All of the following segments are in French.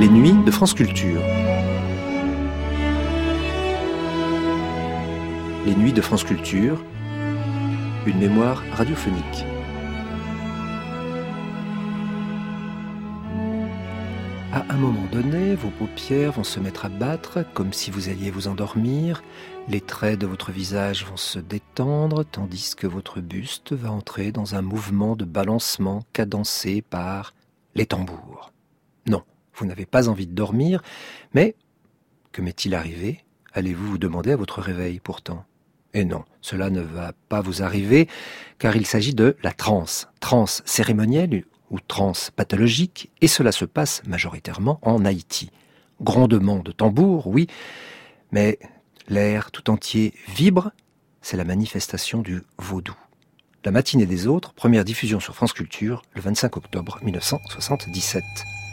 Les nuits de France Culture. Les nuits de France Culture, une mémoire radiophonique. À un moment donné, vos paupières vont se mettre à battre comme si vous alliez vous endormir, les traits de votre visage vont se détendre, tandis que votre buste va entrer dans un mouvement de balancement cadencé par les tambours. Non, vous n'avez pas envie de dormir, mais que m'est-il arrivé ? Allez-vous vous demander à votre réveil pourtant ? Et non, cela ne va pas vous arriver, car il s'agit de la transe cérémonielle ou transe pathologique, et cela se passe majoritairement en Haïti. Grondement de tambour, oui, mais l'air tout entier vibre, c'est la manifestation du vaudou. La matinée des autres, première diffusion sur France Culture, le 25 octobre 1977.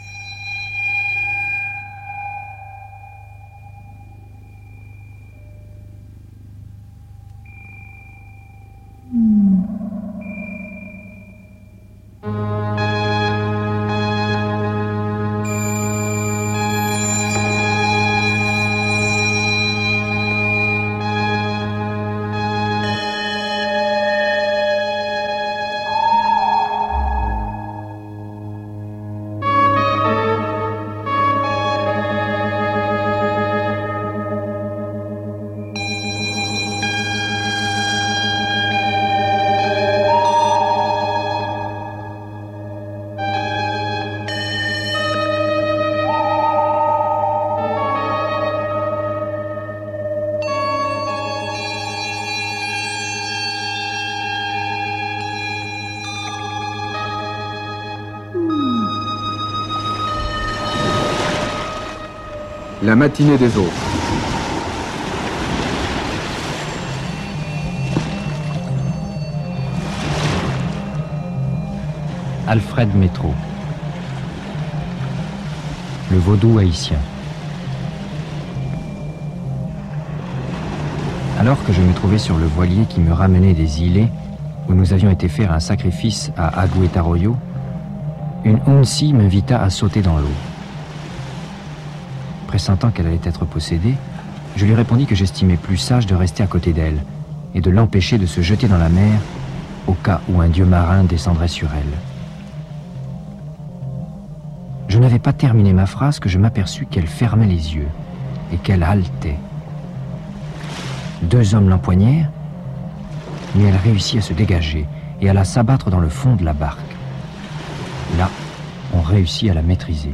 La matinée des autres. Alfred Métro. Le vaudou haïtien. Alors que je me trouvais sur le voilier qui me ramenait des îlets, où nous avions été faire un sacrifice à Agüetaroyo, une Unsi m'invita à sauter dans l'eau. Pressentant qu'elle allait être possédée, je lui répondis que j'estimais plus sage de rester à côté d'elle et de l'empêcher de se jeter dans la mer au cas où un dieu marin descendrait sur elle. Je n'avais pas terminé ma phrase que je m'aperçus qu'elle fermait les yeux et qu'elle haletait. 2 hommes l'empoignèrent, mais elle réussit à se dégager et alla s'abattre dans le fond de la barque. Là, on réussit à la maîtriser.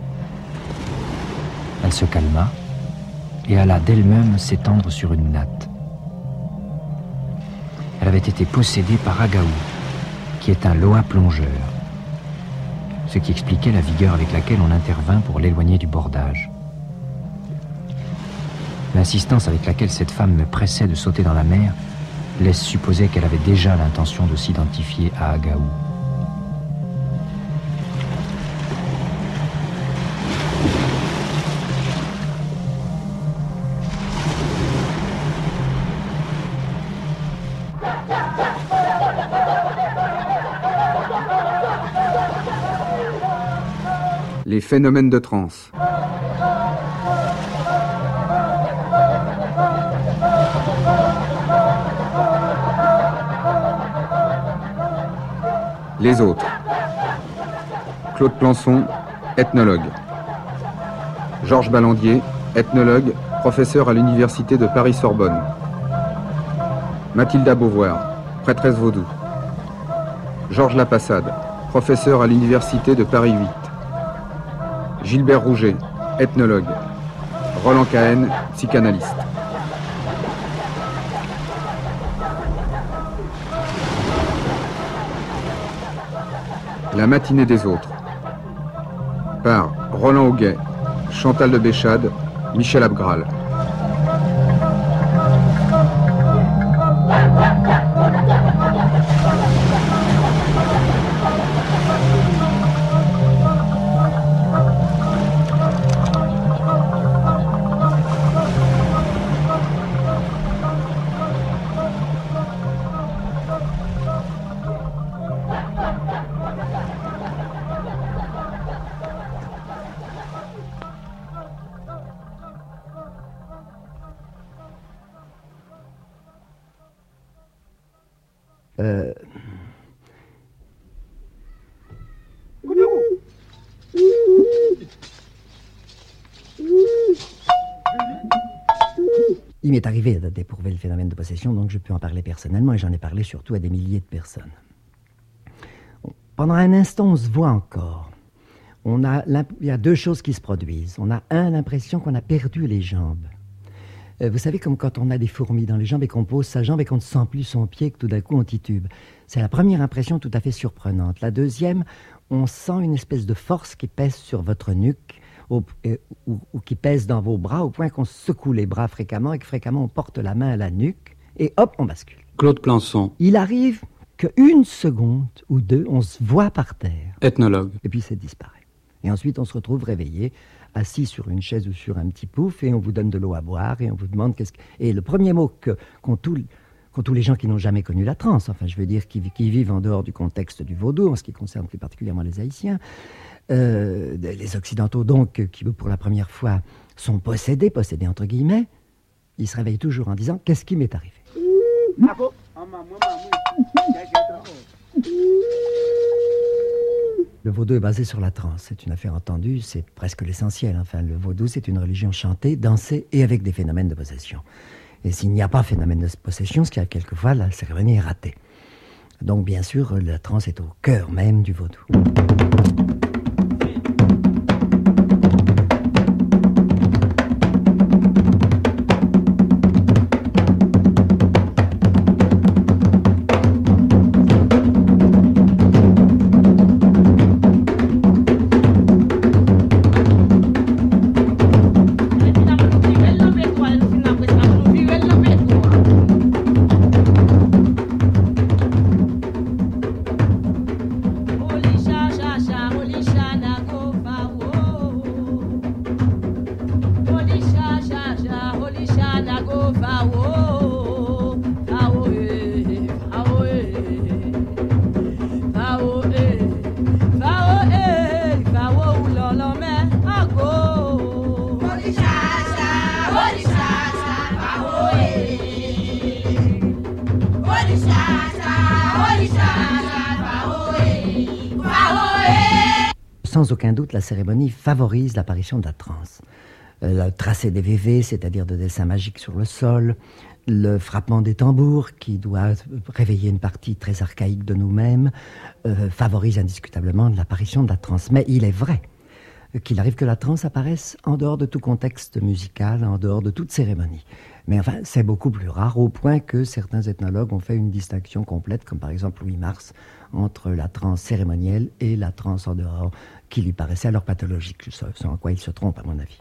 Elle se calma et alla d'elle-même s'étendre sur une natte. Elle avait été possédée par Agaou, qui est un loa plongeur, ce qui expliquait la vigueur avec laquelle on intervint pour l'éloigner du bordage. L'insistance avec laquelle cette femme me pressait de sauter dans la mer laisse supposer qu'elle avait déjà l'intention de s'identifier à Agaou. Les phénomènes de transe. Les autres. Claude Plançon, ethnologue. Georges Ballandier, ethnologue, professeur à l'université de Paris-Sorbonne. Mathilda Beauvoir, prêtresse vaudou. Georges Lapassade, professeur à l'université de Paris 8. Gilbert Rouget, ethnologue. Roland Cahen, psychanalyste. La matinée des autres. Par Roland Auguet, Chantal de Béchade, Michel Abgral. Il m'est arrivé d'éprouver le phénomène de possession, donc je peux en parler personnellement, et j'en ai parlé surtout à des milliers de personnes. Pendant un instant, on se voit encore. Il y a deux choses qui se produisent. On a l'impression qu'on a perdu les jambes. Vous savez, comme quand on a des fourmis dans les jambes et qu'on pose sa jambe et qu'on ne sent plus son pied, que tout d'un coup on titube. C'est la première impression tout à fait surprenante. La deuxième, on sent une espèce de force qui pèse sur votre nuque ou qui pèse dans vos bras au point qu'on secoue les bras fréquemment et que fréquemment on porte la main à la nuque et hop, on bascule. Claude Plançon. Il arrive qu'une seconde ou deux, on se voit par terre. Ethnologue. Et puis ça disparaît. Et ensuite, on se retrouve réveillé, assis sur une chaise ou sur un petit pouf, et on vous donne de l'eau à boire, et on vous demande qu'est-ce que... Et le premier mot qu'ont tous les gens qui n'ont jamais connu la transe, enfin, je veux dire, qui vivent en dehors du contexte du vaudou, en ce qui concerne plus particulièrement les Haïtiens, les Occidentaux, donc, qui, pour la première fois, sont possédés entre guillemets, ils se réveillent toujours en disant « Qu'est-ce qui m'est arrivé ?» Le vaudou est basé sur la transe. C'est une affaire entendue, c'est presque l'essentiel. Enfin, le vaudou, c'est une religion chantée, dansée et avec des phénomènes de possession. Et s'il n'y a pas phénomène de possession, ce qui arrive quelquefois, la cérémonie est ratée. Donc, bien sûr, la transe est au cœur même du vaudou. Sans aucun doute, la cérémonie favorise l'apparition de la transe. Le tracé des vévés, c'est-à-dire de dessins magiques sur le sol, le frappement des tambours, qui doit réveiller une partie très archaïque de nous-mêmes, favorise indiscutablement l'apparition de la transe. Mais il est vrai qu'il arrive que la transe apparaisse en dehors de tout contexte musical, en dehors de toute cérémonie. Mais enfin, c'est beaucoup plus rare, au point que certains ethnologues ont fait une distinction complète, comme par exemple Louis Mars, entre la transe cérémonielle et la transe en dehors, qui lui paraissait alors pathologique, ce en quoi il se trompe à mon avis.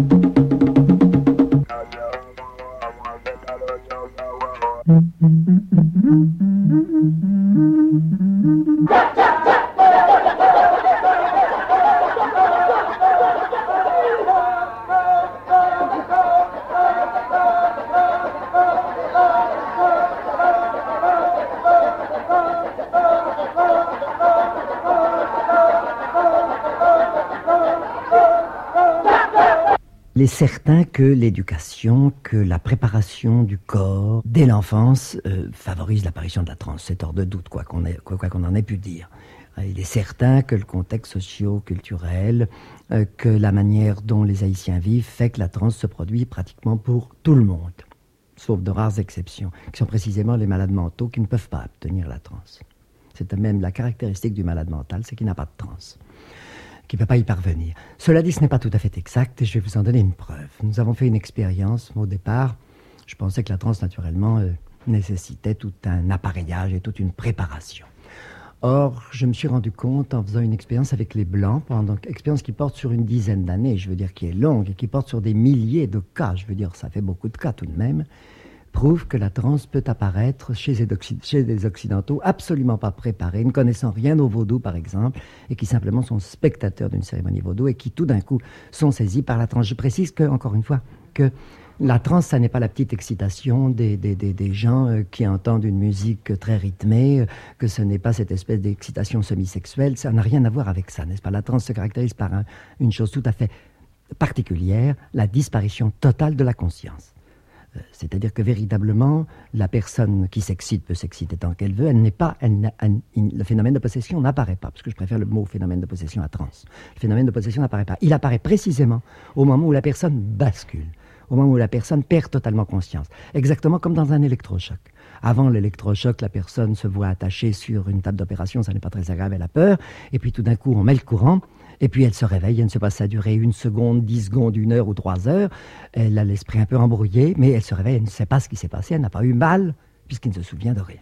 Il est certain que l'éducation, que la préparation du corps dès l'enfance favorise l'apparition de la transe. C'est hors de doute, quoi qu'on en ait pu dire. Il est certain que le contexte socio-culturel, que la manière dont les Haïtiens vivent fait que la transe se produit pratiquement pour tout le monde, sauf de rares exceptions, qui sont précisément les malades mentaux qui ne peuvent pas obtenir la transe. C'est même la caractéristique du malade mental, c'est qu'il n'a pas de transe, qui ne peut pas y parvenir. Cela dit, ce n'est pas tout à fait exact et je vais vous en donner une preuve. Nous avons fait une expérience. Au départ, je pensais que la transe, naturellement, nécessitait tout un appareillage et toute une préparation. Or, je me suis rendu compte en faisant une expérience avec les Blancs, expérience qui porte sur une dizaine d'années, je veux dire qui est longue et qui porte sur des milliers de cas, je veux dire ça fait beaucoup de cas tout de même, prouve que la transe peut apparaître chez des Occidentaux absolument pas préparés, ne connaissant rien au vaudou par exemple, et qui simplement sont spectateurs d'une cérémonie vaudou et qui tout d'un coup sont saisis par la transe. Je précise que, encore une fois, que la transe, ça n'est pas la petite excitation des gens qui entendent une musique très rythmée, que ce n'est pas cette espèce d'excitation semi-sexuelle, ça n'a rien à voir avec ça, n'est-ce pas? La transe se caractérise par une chose tout à fait particulière, la disparition totale de la conscience. C'est-à-dire que véritablement, la personne qui s'excite peut s'exciter tant qu'elle veut. Le phénomène de possession n'apparaît pas, parce que je préfère le mot phénomène de possession à transe. Le phénomène de possession n'apparaît pas. Il apparaît précisément au moment où la personne bascule, au moment où la personne perd totalement conscience. Exactement comme dans un électrochoc. Avant l'électrochoc, la personne se voit attachée sur une table d'opération, ça n'est pas très agréable, elle a peur, et puis tout d'un coup, on met le courant, et puis elle se réveille, elle ne sait pas si ça a duré 1 seconde, 10 secondes, 1 heure ou 3 heures, elle a l'esprit un peu embrouillé, mais elle se réveille, elle ne sait pas ce qui s'est passé, elle n'a pas eu mal, puisqu'elle ne se souvient de rien.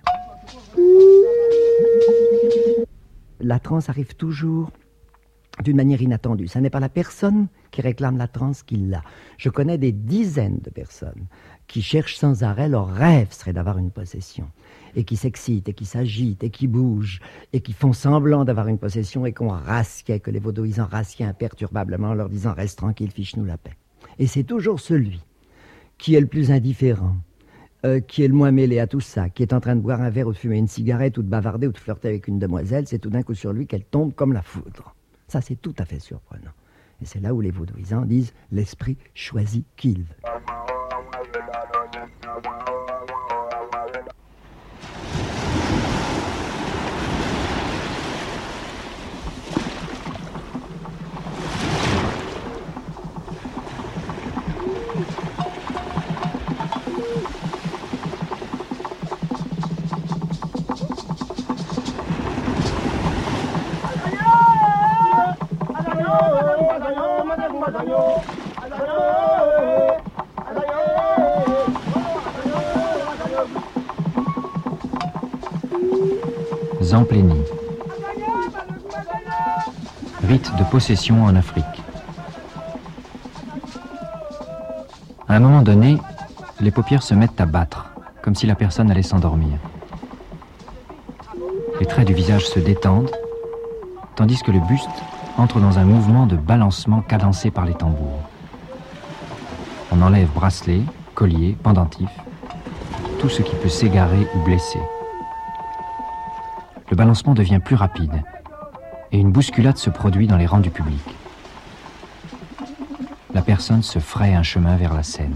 La transe arrive toujours d'une manière inattendue. Ce n'est pas la personne qui réclame la transe qui l'a. Je connais des dizaines de personnes qui cherchent sans arrêt, leur rêve serait d'avoir une possession, et qui s'excitent, et qui s'agitent, et qui bougent, et qui font semblant d'avoir une possession, et qu'on rasquait, que les vaudouisans rasquaient imperturbablement en leur disant « Reste tranquille, fiche-nous la paix ». Et c'est toujours celui qui est le plus indifférent, qui est le moins mêlé à tout ça, qui est en train de boire un verre ou de fumer une cigarette ou de bavarder ou de flirter avec une demoiselle, c'est tout d'un coup sur lui qu'elle tombe comme la foudre. Ça, c'est tout à fait surprenant. Et c'est là où les vaudouisans disent « L'esprit choisit qui il veut ». Zamplénie. Rite de possession en Afrique. À un moment donné, les paupières se mettent à battre, comme si la personne allait s'endormir. Les traits du visage se détendent, tandis que le buste entre dans un mouvement de balancement cadencé par les tambours. On enlève bracelets, colliers, pendentifs, tout ce qui peut s'égarer ou blesser. Le balancement devient plus rapide et une bousculade se produit dans les rangs du public. La personne se fraye un chemin vers la scène.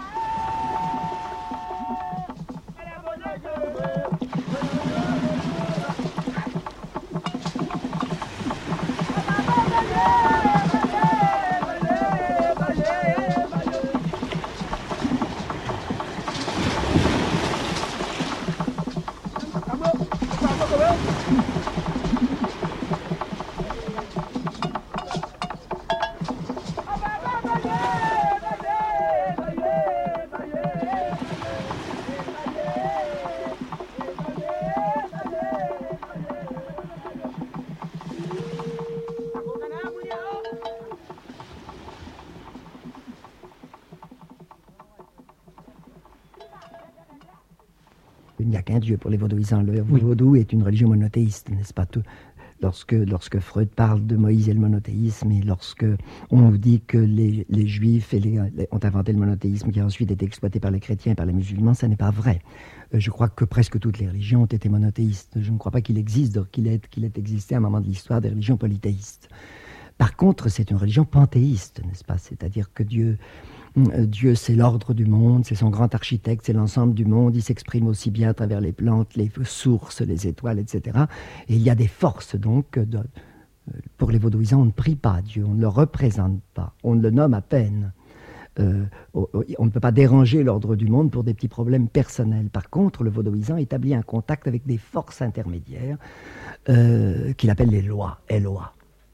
Il n'y a qu'un Dieu pour les vaudouisans. Le vaudou est une religion monothéiste, n'est-ce pas? Lorsque Freud parle de Moïse et le monothéisme, et lorsque on nous dit que les Juifs ont inventé le monothéisme qui a ensuite été exploité par les chrétiens et par les musulmans, ça n'est pas vrai. Je crois que presque toutes les religions ont été monothéistes. Je ne crois pas qu'il ait existé à un moment de l'histoire des religions polythéistes. Par contre, c'est une religion panthéiste, n'est-ce pas? C'est-à-dire que Dieu, c'est l'ordre du monde, c'est son grand architecte, c'est l'ensemble du monde. Il s'exprime aussi bien à travers les plantes, les sources, les étoiles, etc. Et il y a des forces, donc, pour les vaudouisans, on ne prie pas Dieu, on ne le représente pas, on le nomme à peine. On ne peut pas déranger l'ordre du monde pour des petits problèmes personnels. Par contre, le vaudouisant établit un contact avec des forces intermédiaires qu'il appelle les lois, Eloi.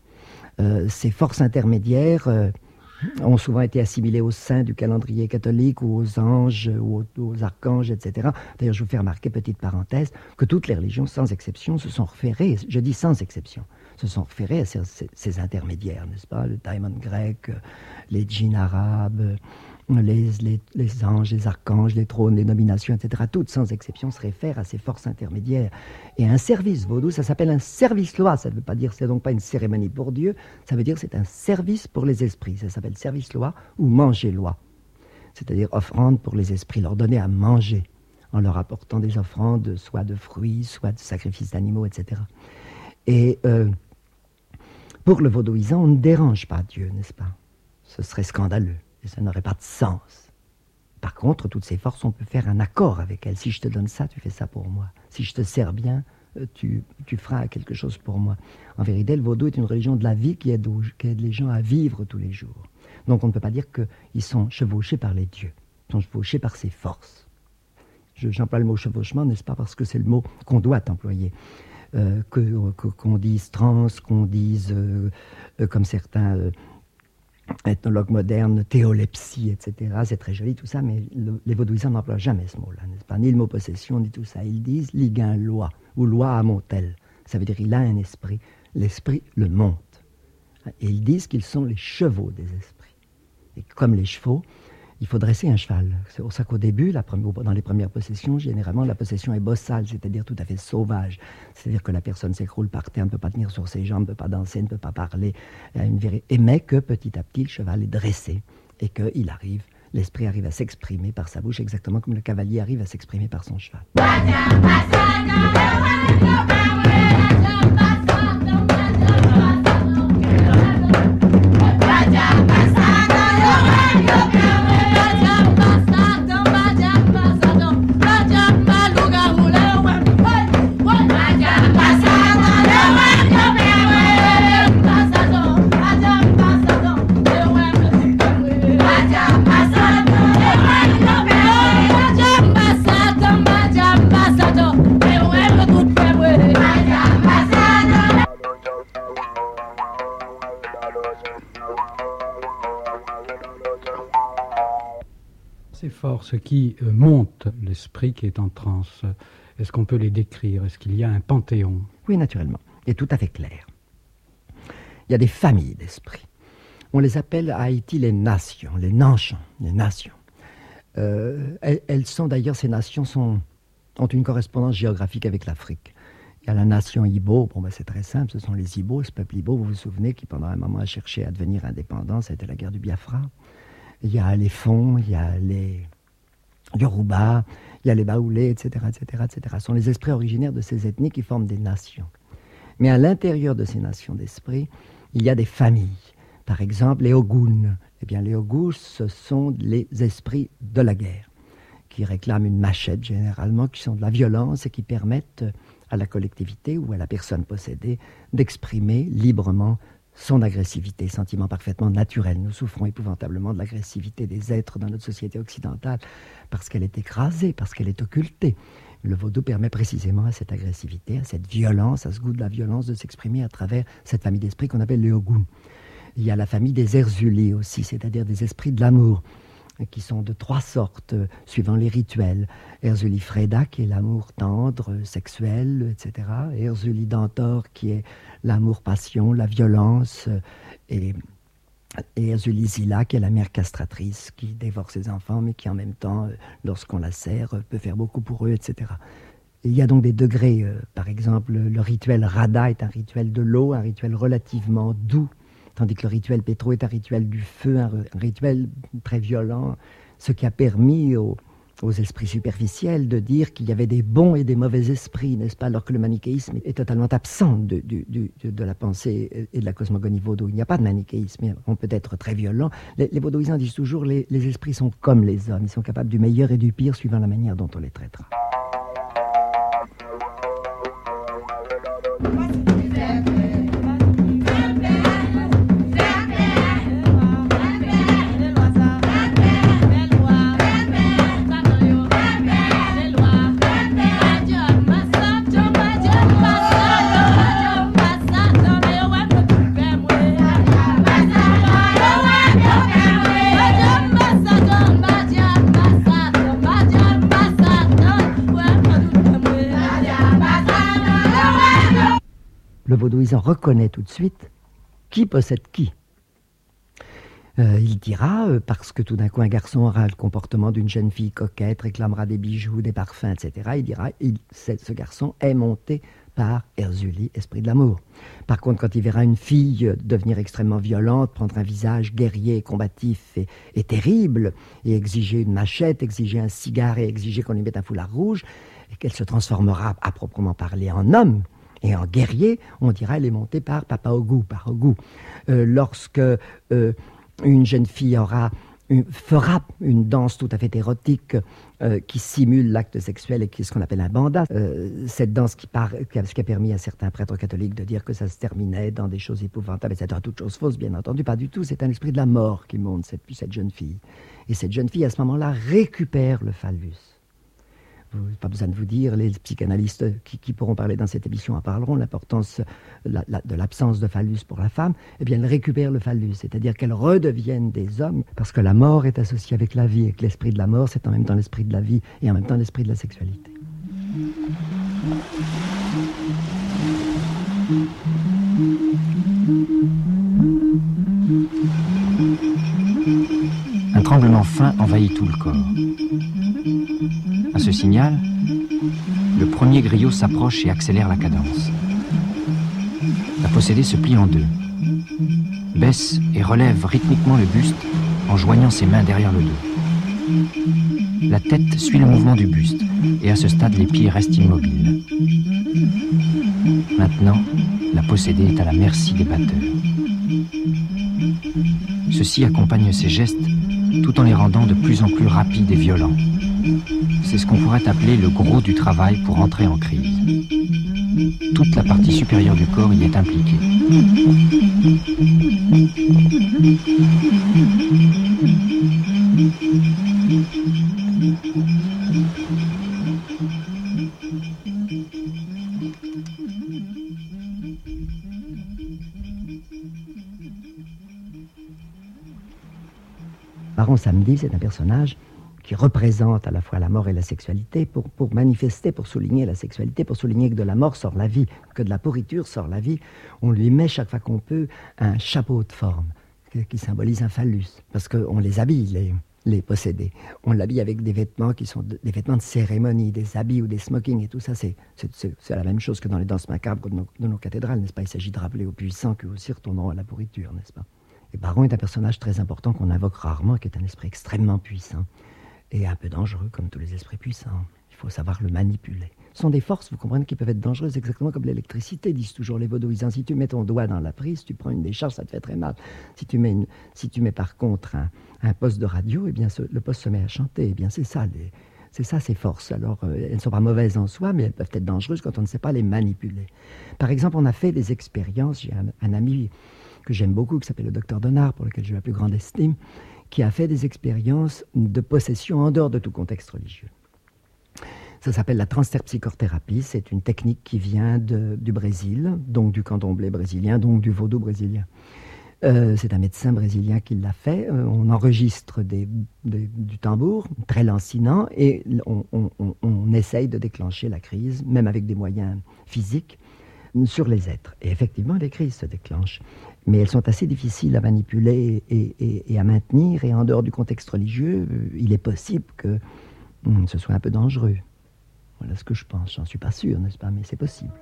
Ces forces intermédiaires ont souvent été assimilées au sein du calendrier catholique ou aux anges ou aux archanges, etc. D'ailleurs, je vous fais remarquer, petite parenthèse, que toutes les religions, sans exception, se sont référées, je dis sans exception, se sont référées à ces intermédiaires, n'est-ce pas? Le daimon grec, les djinns arabes, les anges, les archanges, les trônes, les nominations, etc. Toutes, sans exception, se réfèrent à ces forces intermédiaires. Et un service vaudou, ça s'appelle un service-loi. Ça ne veut pas dire, c'est donc pas une cérémonie pour Dieu, ça veut dire c'est un service pour les esprits. Ça s'appelle service-loi ou manger-loi. C'est-à-dire offrande pour les esprits, leur donner à manger, en leur apportant des offrandes, soit de fruits, soit de sacrifices d'animaux, etc. Et pour le vaudouisant, on ne dérange pas Dieu, n'est-ce pas? Ce serait scandaleux. Et ça n'aurait pas de sens. Par contre, toutes ces forces, on peut faire un accord avec elles. Si je te donne ça, tu fais ça pour moi. Si je te sers bien, tu feras quelque chose pour moi. En vérité, le vaudou est une religion de la vie qui aide les gens à vivre tous les jours. Donc on ne peut pas dire qu'ils sont chevauchés par les dieux. Ils sont chevauchés par ces forces. J'emploie le mot chevauchement, n'est-ce pas, parce que c'est le mot qu'on doit employer. Qu'on dise trans, qu'on dise, comme certains ethnologues modernes, théolepsie, etc. C'est très joli tout ça, mais les vaudouisants n'emploient jamais ce mot-là, n'est-ce pas? Ni le mot possession, ni tout ça. Ils disent ligain loi, ou loi à montel. Ça veut dire il a un esprit, l'esprit le monte. Et ils disent qu'ils sont les chevaux des esprits. Et comme les chevaux, il faut dresser un cheval. C'est pour ça qu'au début, dans les premières possessions, généralement, la possession est bossale, c'est-à-dire tout à fait sauvage. C'est-à-dire que la personne s'écroule par terre, ne peut pas tenir sur ses jambes, ne peut pas danser, ne peut pas parler. Mais que petit à petit, le cheval est dressé et que l'esprit arrive à s'exprimer par sa bouche, exactement comme le cavalier arrive à s'exprimer par son cheval. Ces forces qui montent l'esprit qui est en transe, est-ce qu'on peut les décrire? Est-ce qu'il y a un panthéon? Oui, naturellement, et tout à fait clair. Il y a des familles d'esprits. On les appelle à Haïti les nations, les nanchans, les nations. Elles sont d'ailleurs, ces nations ont une correspondance géographique avec l'Afrique. Il y a la nation Ibo, c'est très simple, ce sont les Ibo, ce peuple Ibo, vous vous souvenez, qui pendant un moment a cherché à devenir indépendant, c'était la guerre du Biafra. Il y a les Fonds, il y a les Yoruba, il y a les Baoulés, etc., etc., etc. Ce sont les esprits originaires de ces ethnies qui forment des nations. Mais à l'intérieur de ces nations d'esprits, il y a des familles. Par exemple, les Ogun. Eh bien, les Ogun, ce sont les esprits de la guerre, qui réclament une machette généralement, qui sont de la violence et qui permettent à la collectivité ou à la personne possédée d'exprimer librement son agressivité, sentiment parfaitement naturel. Nous souffrons épouvantablement de l'agressivité des êtres dans notre société occidentale parce qu'elle est écrasée, parce qu'elle est occultée. Le vaudou permet précisément à cette agressivité, à cette violence, à ce goût de la violence de s'exprimer à travers cette famille d'esprits qu'on appelle les Ogun. Il y a la famille des Erzuli aussi, c'est-à-dire des esprits de l'amour, qui sont de trois sortes, suivant les rituels. Erzuli Freda, qui est l'amour tendre, sexuel, etc. Erzuli Dantor, qui est l'amour-passion, la violence. Et Erzuli Zila, qui est la mère castratrice, qui dévore ses enfants, mais qui en même temps, lorsqu'on la sert, peut faire beaucoup pour eux, etc. Et il y a donc des degrés. Par exemple, le rituel Rada est un rituel de l'eau, un rituel relativement doux, tandis que le rituel Pétro est un rituel du feu, un rituel très violent, ce qui a permis aux esprits superficiels de dire qu'il y avait des bons et des mauvais esprits, n'est-ce pas, alors que le manichéisme est totalement absent de la pensée et de la cosmogonie vaudou. Il n'y a pas de manichéisme, on peut être très violent. Les vaudouisants disent toujours les esprits sont comme les hommes, ils sont capables du meilleur et du pire suivant la manière dont on les traitera. Le vaudouisant reconnaît tout de suite qui possède qui. Il dira, parce que tout d'un coup un garçon aura le comportement d'une jeune fille coquette, réclamera des bijoux, des parfums, etc. Il dira, ce garçon est monté par Erzuli, esprit de l'amour. Par contre, quand il verra une fille devenir extrêmement violente, prendre un visage guerrier, combatif et terrible, et exiger une machette, exiger un cigare et exiger qu'on lui mette un foulard rouge, et qu'elle se transformera à proprement parler en homme, et en guerrier, on dira elle est montée par Papa Ogu, par Ogu. Lorsque une jeune fille aura fera une danse tout à fait érotique qui simule l'acte sexuel et qui est ce qu'on appelle un banda. Cette danse qui a permis à certains prêtres catholiques de dire que ça se terminait dans des choses épouvantables, etc. Toutes choses fausses, bien entendu, pas du tout. C'est un esprit de la mort qui monte cette jeune fille. Et cette jeune fille, à ce moment-là, récupère le phallus. Pas besoin de vous dire, les psychanalystes qui pourront parler dans cette émission en parleront, l'importance de l'absence de phallus pour la femme. Eh bien, elle récupère le phallus, c'est-à-dire qu'elle redevienne des hommes, parce que la mort est associée avec la vie, et que l'esprit de la mort, c'est en même temps l'esprit de la vie, et en même temps l'esprit de la sexualité. Un tremblement fin envahit tout le corps. À ce signal, le premier griot s'approche et accélère la cadence. La possédée se plie en deux, baisse et relève rythmiquement le buste en joignant ses mains derrière le dos. La tête suit le mouvement du buste et à ce stade, les pieds restent immobiles. Maintenant, la possédée est à la merci des batteurs. Ceux-ci accompagnent ces gestes tout en les rendant de plus en plus rapides et violents. C'est ce qu'on pourrait appeler le gros du travail pour entrer en crise. Toute la partie supérieure du corps y est impliquée. Baron Samedi, c'est un personnage qui représente à la fois la mort et la sexualité pour manifester, pour souligner la sexualité, pour souligner que de la mort sort la vie, que de la pourriture sort la vie. On lui met chaque fois qu'on peut un chapeau de forme qui symbolise un phallus, parce qu'on les habille, les possédés. On l'habille avec des vêtements qui sont des vêtements de cérémonie, des habits ou des smokings et tout ça. C'est la même chose que dans les danses macabres de nos cathédrales, n'est-ce pas? Il s'agit de rappeler aux puissants qu'eux aussi retourneront à la pourriture, n'est-ce pas? Et Baron est un personnage très important qu'on invoque rarement, qui est un esprit extrêmement puissant et un peu dangereux, comme tous les esprits puissants. Il faut savoir le manipuler. Ce sont des forces, vous comprenez, qui peuvent être dangereuses, exactement comme l'électricité, disent toujours les vaudouisans. Si tu mets ton doigt dans la prise, tu prends une décharge, ça te fait très mal. Si tu mets par contre un poste de radio, eh bien le poste se met à chanter. Eh bien c'est ça ces forces. Alors elles ne sont pas mauvaises en soi, mais elles peuvent être dangereuses quand on ne sait pas les manipuler. Par exemple, on a fait des expériences, j'ai un ami que j'aime beaucoup, qui s'appelle le docteur Donard, pour lequel j'ai la plus grande estime, qui a fait des expériences de possession en dehors de tout contexte religieux. Ça s'appelle la transterpsychothérapie. C'est une technique qui vient du Brésil, donc du candomblé brésilien, donc du vaudou brésilien. C'est un médecin brésilien qui l'a fait. On enregistre du tambour, très lancinant, et on essaye de déclencher la crise, même avec des moyens physiques, sur les êtres. Et effectivement, les crises se déclenchent. Mais elles sont assez difficiles à manipuler et à maintenir. Et en dehors du contexte religieux, il est possible que ce soit un peu dangereux. Voilà ce que je pense. J'en suis pas sûr, n'est-ce pas? Mais c'est possible.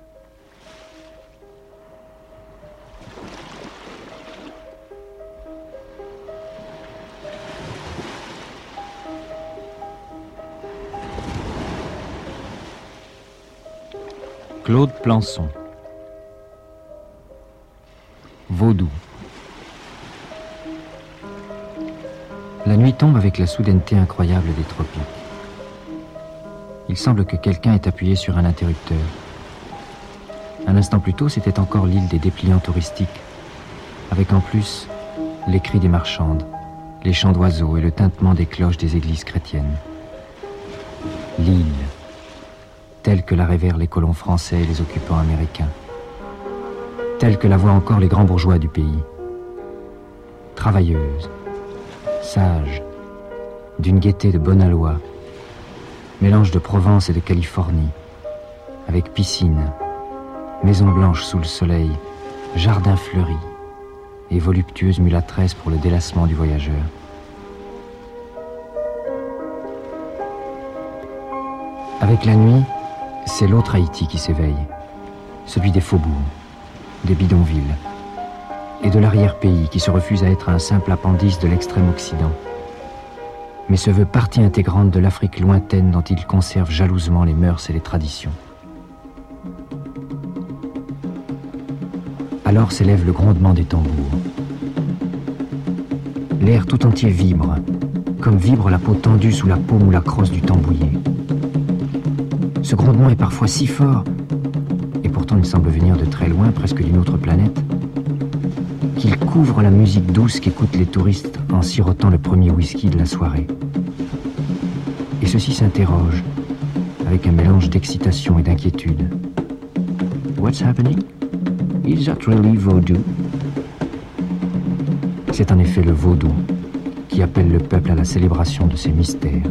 Claude Plançon. Vaudou. La nuit tombe avec la soudaineté incroyable des tropiques. Il semble que quelqu'un ait appuyé sur un interrupteur. Un instant plus tôt, c'était encore l'île des dépliants touristiques, avec en plus les cris des marchandes, les chants d'oiseaux et le tintement des cloches des églises chrétiennes. L'île, telle que la rêvèrent les colons français et les occupants américains, telle que la voient encore les grands bourgeois du pays. Travailleuse, sage, d'une gaieté de bonne aloi, mélange de Provence et de Californie, avec piscine, maison blanche sous le soleil, jardin fleuri et voluptueuse mulâtresse pour le délassement du voyageur. Avec la nuit, c'est l'autre Haïti qui s'éveille, celui des faubourgs, des bidonvilles et de l'arrière-pays qui se refuse à être un simple appendice de l'extrême-occident, mais se veut partie intégrante de l'Afrique lointaine dont il conserve jalousement les mœurs et les traditions. Alors s'élève le grondement des tambours. L'air tout entier vibre, comme vibre la peau tendue sous la paume ou la crosse du tambouillé. Ce grondement est parfois si fort, et pourtant il semble venir de très loin, presque d'une autre planète, qu'il couvre la musique douce qu'écoutent les touristes en sirotant le premier whisky de la soirée. Et ceux-ci s'interrogent, avec un mélange d'excitation et d'inquiétude. What's happening? Is that really vaudou? C'est en effet le vaudou qui appelle le peuple à la célébration de ses mystères.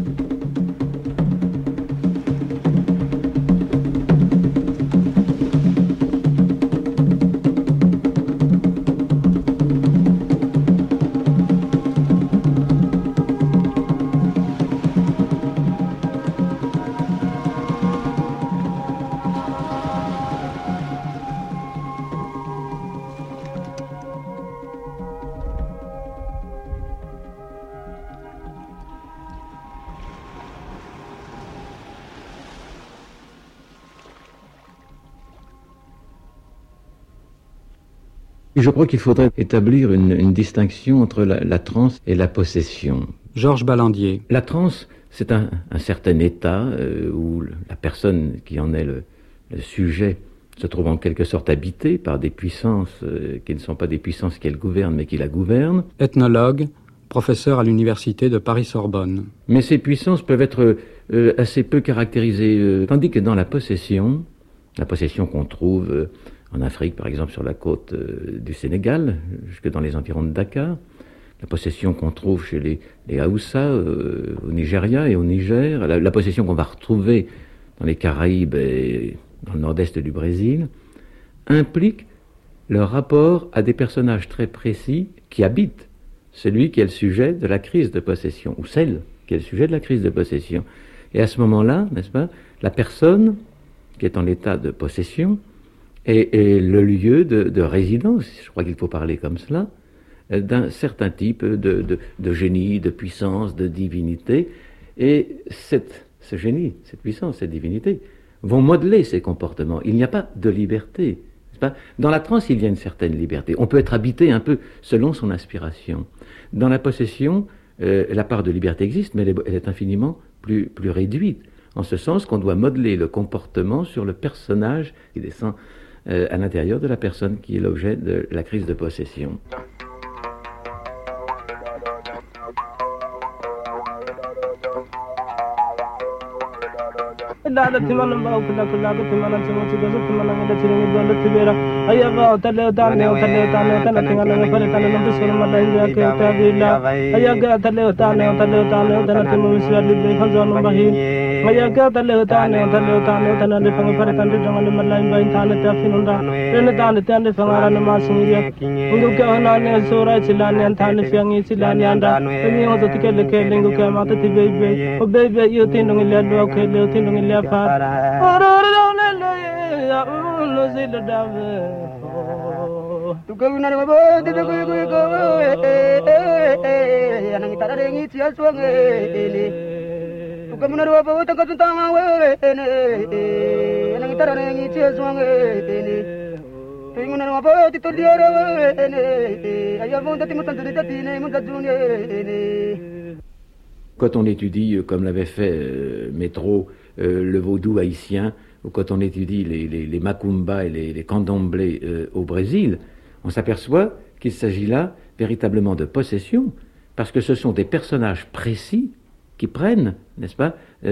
Je crois qu'il faudrait établir une distinction entre la transe et la possession. Georges Ballandier. La transe, c'est un certain état où la personne qui en est le sujet se trouve en quelque sorte habitée par des puissances qui ne sont pas des puissances qu'elle gouverne, mais qui la gouvernent. Ethnologue, professeur à l'université de Paris-Sorbonne. Mais ces puissances peuvent être assez peu caractérisées, tandis que dans la possession qu'on trouve en Afrique, par exemple, sur la côte du Sénégal, jusque dans les environs de Dakar, la possession qu'on trouve chez les Haoussa au Nigeria et au Niger, la possession qu'on va retrouver dans les Caraïbes et dans le nord-est du Brésil, implique le rapport à des personnages très précis qui habitent celui qui est le sujet de la crise de possession, ou celle qui est le sujet de la crise de possession. Et à ce moment-là, n'est-ce pas, la personne qui est en état de possession est le lieu de résidence, je crois qu'il faut parler comme cela, d'un certain type de génie, de puissance, de divinité. Et ce génie, cette puissance, cette divinité, vont modeler ces comportements. Il n'y a pas de liberté. N'est-ce pas ? Dans la transe, il y a une certaine liberté. On peut être habité un peu selon son aspiration. Dans la possession, la part de liberté existe, mais elle est infiniment plus réduite, en ce sens qu'on doit modeler le comportement sur le personnage qui descend à l'intérieur de la personne qui est l'objet de la crise de possession. Quand on étudie, comme l'avait fait Métro, le vaudou haïtien, ou quand on étudie les Macumba et les Candomblé au Brésil, on s'aperçoit qu'il s'agit là véritablement de possession, parce que ce sont des personnages précis qui prennent, n'est-ce pas,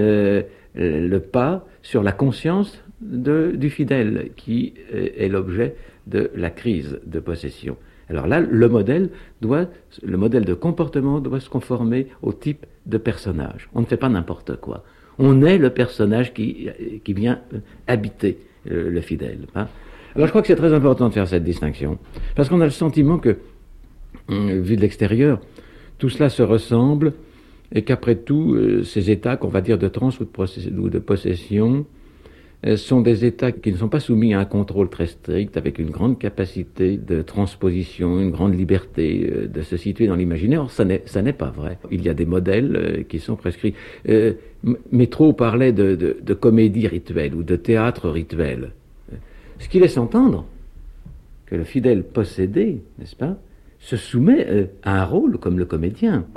le pas sur la conscience du fidèle, qui est l'objet de la crise de possession. Alors là, le modèle de comportement doit se conformer au type de personnage. On ne fait pas n'importe quoi. On est le personnage qui vient habiter le fidèle. Hein. Alors je crois que c'est très important de faire cette distinction, parce qu'on a le sentiment que, vu de l'extérieur, tout cela se ressemble, et qu'après tout, ces états qu'on va dire de transe ou de possession sont des états qui ne sont pas soumis à un contrôle très strict, avec une grande capacité de transposition, une grande liberté de se situer dans l'imaginaire. Or, ça n'est pas vrai. Il y a des modèles qui sont prescrits. Métro parlait de comédie rituelle ou de théâtre rituel. Ce qui laisse entendre que le fidèle possédé, n'est-ce pas, se soumet à un rôle comme le comédien.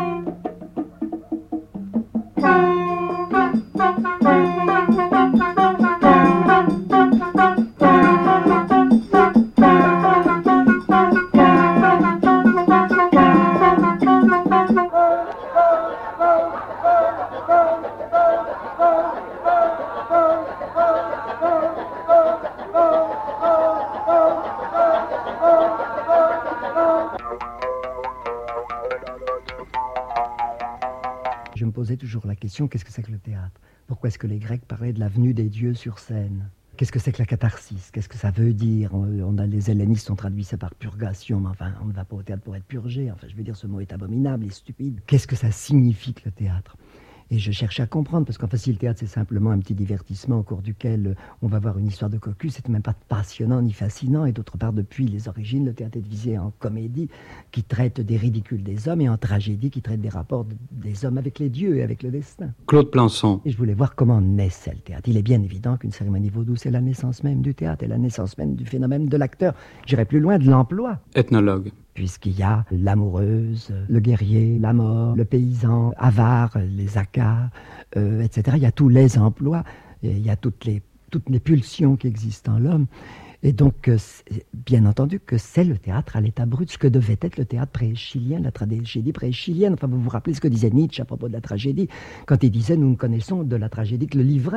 Je me posais toujours la question, qu'est-ce que c'est que le théâtre? Pourquoi est-ce que les Grecs parlaient de la venue des dieux sur scène? Qu'est-ce que c'est que la catharsis? Qu'est-ce que ça veut dire? Les hellénistes ont traduit ça par purgation, mais enfin, on ne va pas au théâtre pour être purgé. Enfin, je veux dire, ce mot est abominable et stupide. Qu'est-ce que ça signifie que le théâtre? Et je cherchais à comprendre, parce qu'en fait, si le théâtre, c'est simplement un petit divertissement au cours duquel on va voir une histoire de cocu, c'est même pas passionnant ni fascinant. Et d'autre part, depuis les origines, le théâtre est divisé en comédie, qui traite des ridicules des hommes, et en tragédie, qui traite des rapports des hommes avec les dieux et avec le destin. Claude Plançon. Et je voulais voir comment naissait le théâtre. Il est bien évident qu'une cérémonie vaudou, c'est la naissance même du théâtre, et la naissance même du phénomène de l'acteur. J'irai plus loin, de l'emploi. Ethnologue. Puisqu'il y a l'amoureuse, le guerrier, la mort, le paysan, avare, les acas, etc. Il y a tous les emplois, il y a toutes les pulsions qui existent en l'homme. Et donc, bien entendu que c'est le théâtre à l'état brut, ce que devait être le théâtre pré-éschylien, la tragédie pré-éschylienne. Enfin, vous vous rappelez ce que disait Nietzsche à propos de la tragédie, quand il disait « Nous ne connaissons de la tragédie que le livret ».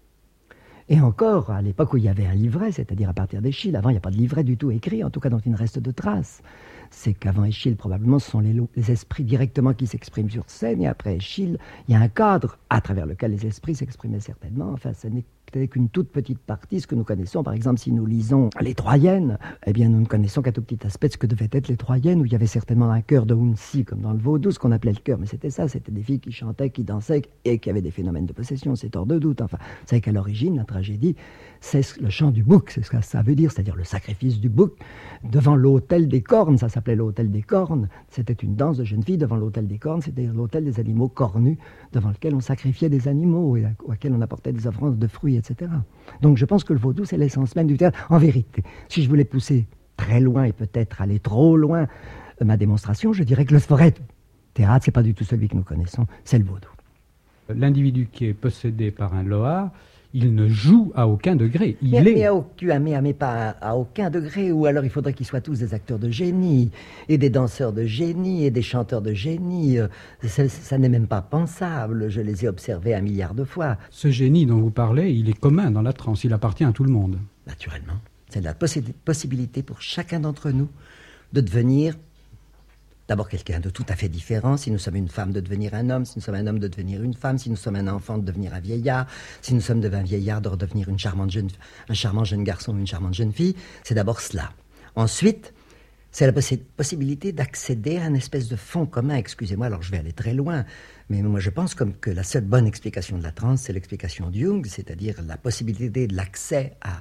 Et encore, à l'époque où il y avait un livret, c'est-à-dire à partir d'Échille, avant il n'y a pas de livret du tout écrit, en tout cas dont il ne reste de traces. C'est qu'avant Échille, probablement, ce sont les esprits directement qui s'expriment sur scène, et après Échille, il y a un cadre à travers lequel les esprits s'exprimaient certainement. Enfin, ce n'est qu'une toute petite partie, ce que nous connaissons. Par exemple, si nous lisons les Troyennes, eh bien, nous ne connaissons qu'un tout petit aspect de ce que devaient être les Troyennes, où il y avait certainement un chœur de Hunsi, comme dans le vaudou, ce qu'on appelait le chœur, mais c'était ça, c'était des filles qui chantaient, qui dansaient, et qui avaient des phénomènes de possession, c'est hors de doute. Enfin, vous savez qu'à l'origine, la tragédie, c'est le chant du bouc, c'est ce que ça veut dire, c'est-à-dire le sacrifice du bouc devant l'autel des cornes, ça s'appelait l'autel des cornes, c'était une danse de jeunes filles devant l'autel des cornes, c'est-à-dire l'autel des animaux cornus, devant lequel on sacrifiait des animaux, et auquel on apportait des offrandes de fruits, etc. Donc je pense que le vaudou, c'est l'essence même du théâtre. En vérité, si je voulais pousser très loin et peut-être aller trop loin ma démonstration, je dirais que le vrai théâtre, c'est pas du tout celui que nous connaissons, c'est le vaudou. L'individu qui est possédé par un loa, il ne joue à aucun degré. Mais pas à aucun degré, ou alors il faudrait qu'ils soient tous des acteurs de génie, et des danseurs de génie, et des chanteurs de génie. Ça n'est même pas pensable, je les ai observés 1 milliard de fois. Ce génie dont vous parlez, il est commun dans la transe, il appartient à tout le monde. Naturellement. C'est la possibilité pour chacun d'entre nous de devenir d'abord quelqu'un de tout à fait différent. Si nous sommes une femme, de devenir un homme. Si nous sommes un homme, de devenir une femme. Si nous sommes un enfant, de devenir un vieillard. Si nous sommes un vieillard, de redevenir un charmant jeune garçon ou une charmante jeune fille. C'est d'abord cela. Ensuite, c'est la possibilité d'accéder à une espèce de fond commun. Excusez-moi, alors je vais aller très loin. Mais moi, je pense que la seule bonne explication de la transe, c'est l'explication de Jung, c'est-à-dire la possibilité de l'accès à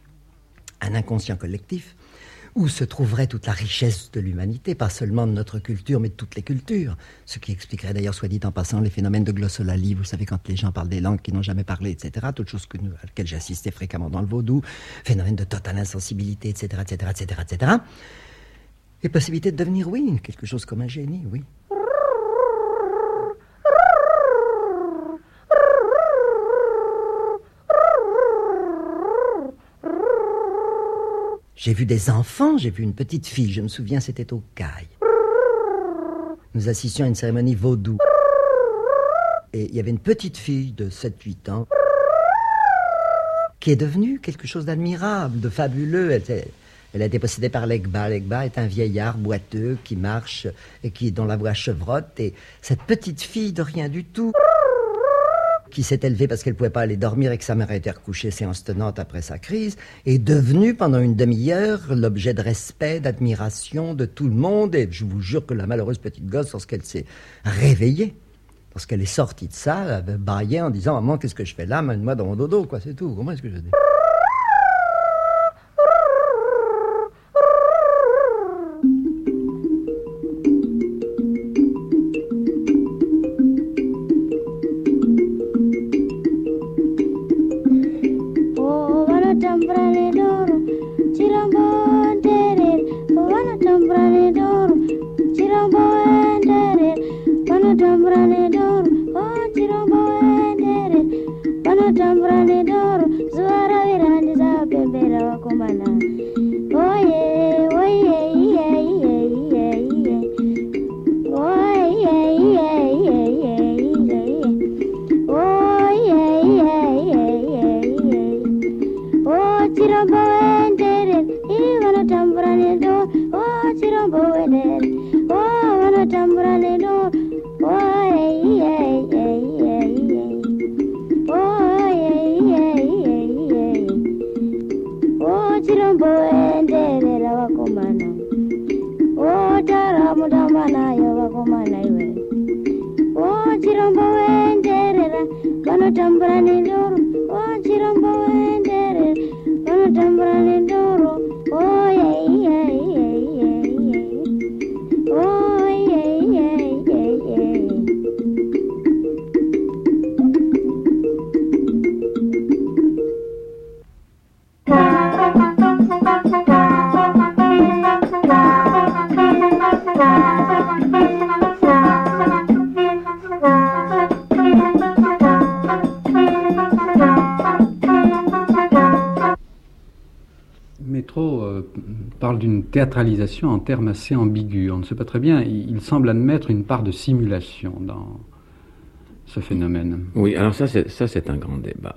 un inconscient collectif, où se trouverait toute la richesse de l'humanité, pas seulement de notre culture, mais de toutes les cultures. Ce qui expliquerait d'ailleurs, soit dit en passant, les phénomènes de glossolalie. Vous savez, quand les gens parlent des langues qui n'ont jamais parlé, etc., toutes choses à laquelle j'ai assisté fréquemment dans le vaudou, phénomène de totale insensibilité, etc., etc., etc., etc. Et possibilité de devenir, oui, quelque chose comme un génie, oui. J'ai vu des enfants, j'ai vu une petite fille, je me souviens, c'était au Cail. Nous assistions à une cérémonie vaudou. Et il y avait une petite fille de 7-8 ans qui est devenue quelque chose d'admirable, de fabuleux. Elle a été possédée par Legba. Legba est un vieillard boiteux qui marche et dont la voix chevrotte. Et cette petite fille de rien du tout, qui s'est élevée parce qu'elle ne pouvait pas aller dormir et que sa mère était recouchée séance tenante après sa crise, est devenue pendant une demi-heure l'objet de respect, d'admiration de tout le monde. Et je vous jure que la malheureuse petite gosse, lorsqu'elle s'est réveillée, lorsqu'elle est sortie de ça, elle avait bâillé en disant « Maman, qu'est-ce que je fais là? Mène-moi dans mon dodo, quoi, c'est tout. » Comment est-ce que je dis? Temprane doro, cirambon terer, wana temprane doro. Parle d'une théâtralisation en termes assez ambigus. On ne sait pas très bien. Il semble admettre une part de simulation dans ce phénomène. Oui, alors ça c'est un grand débat.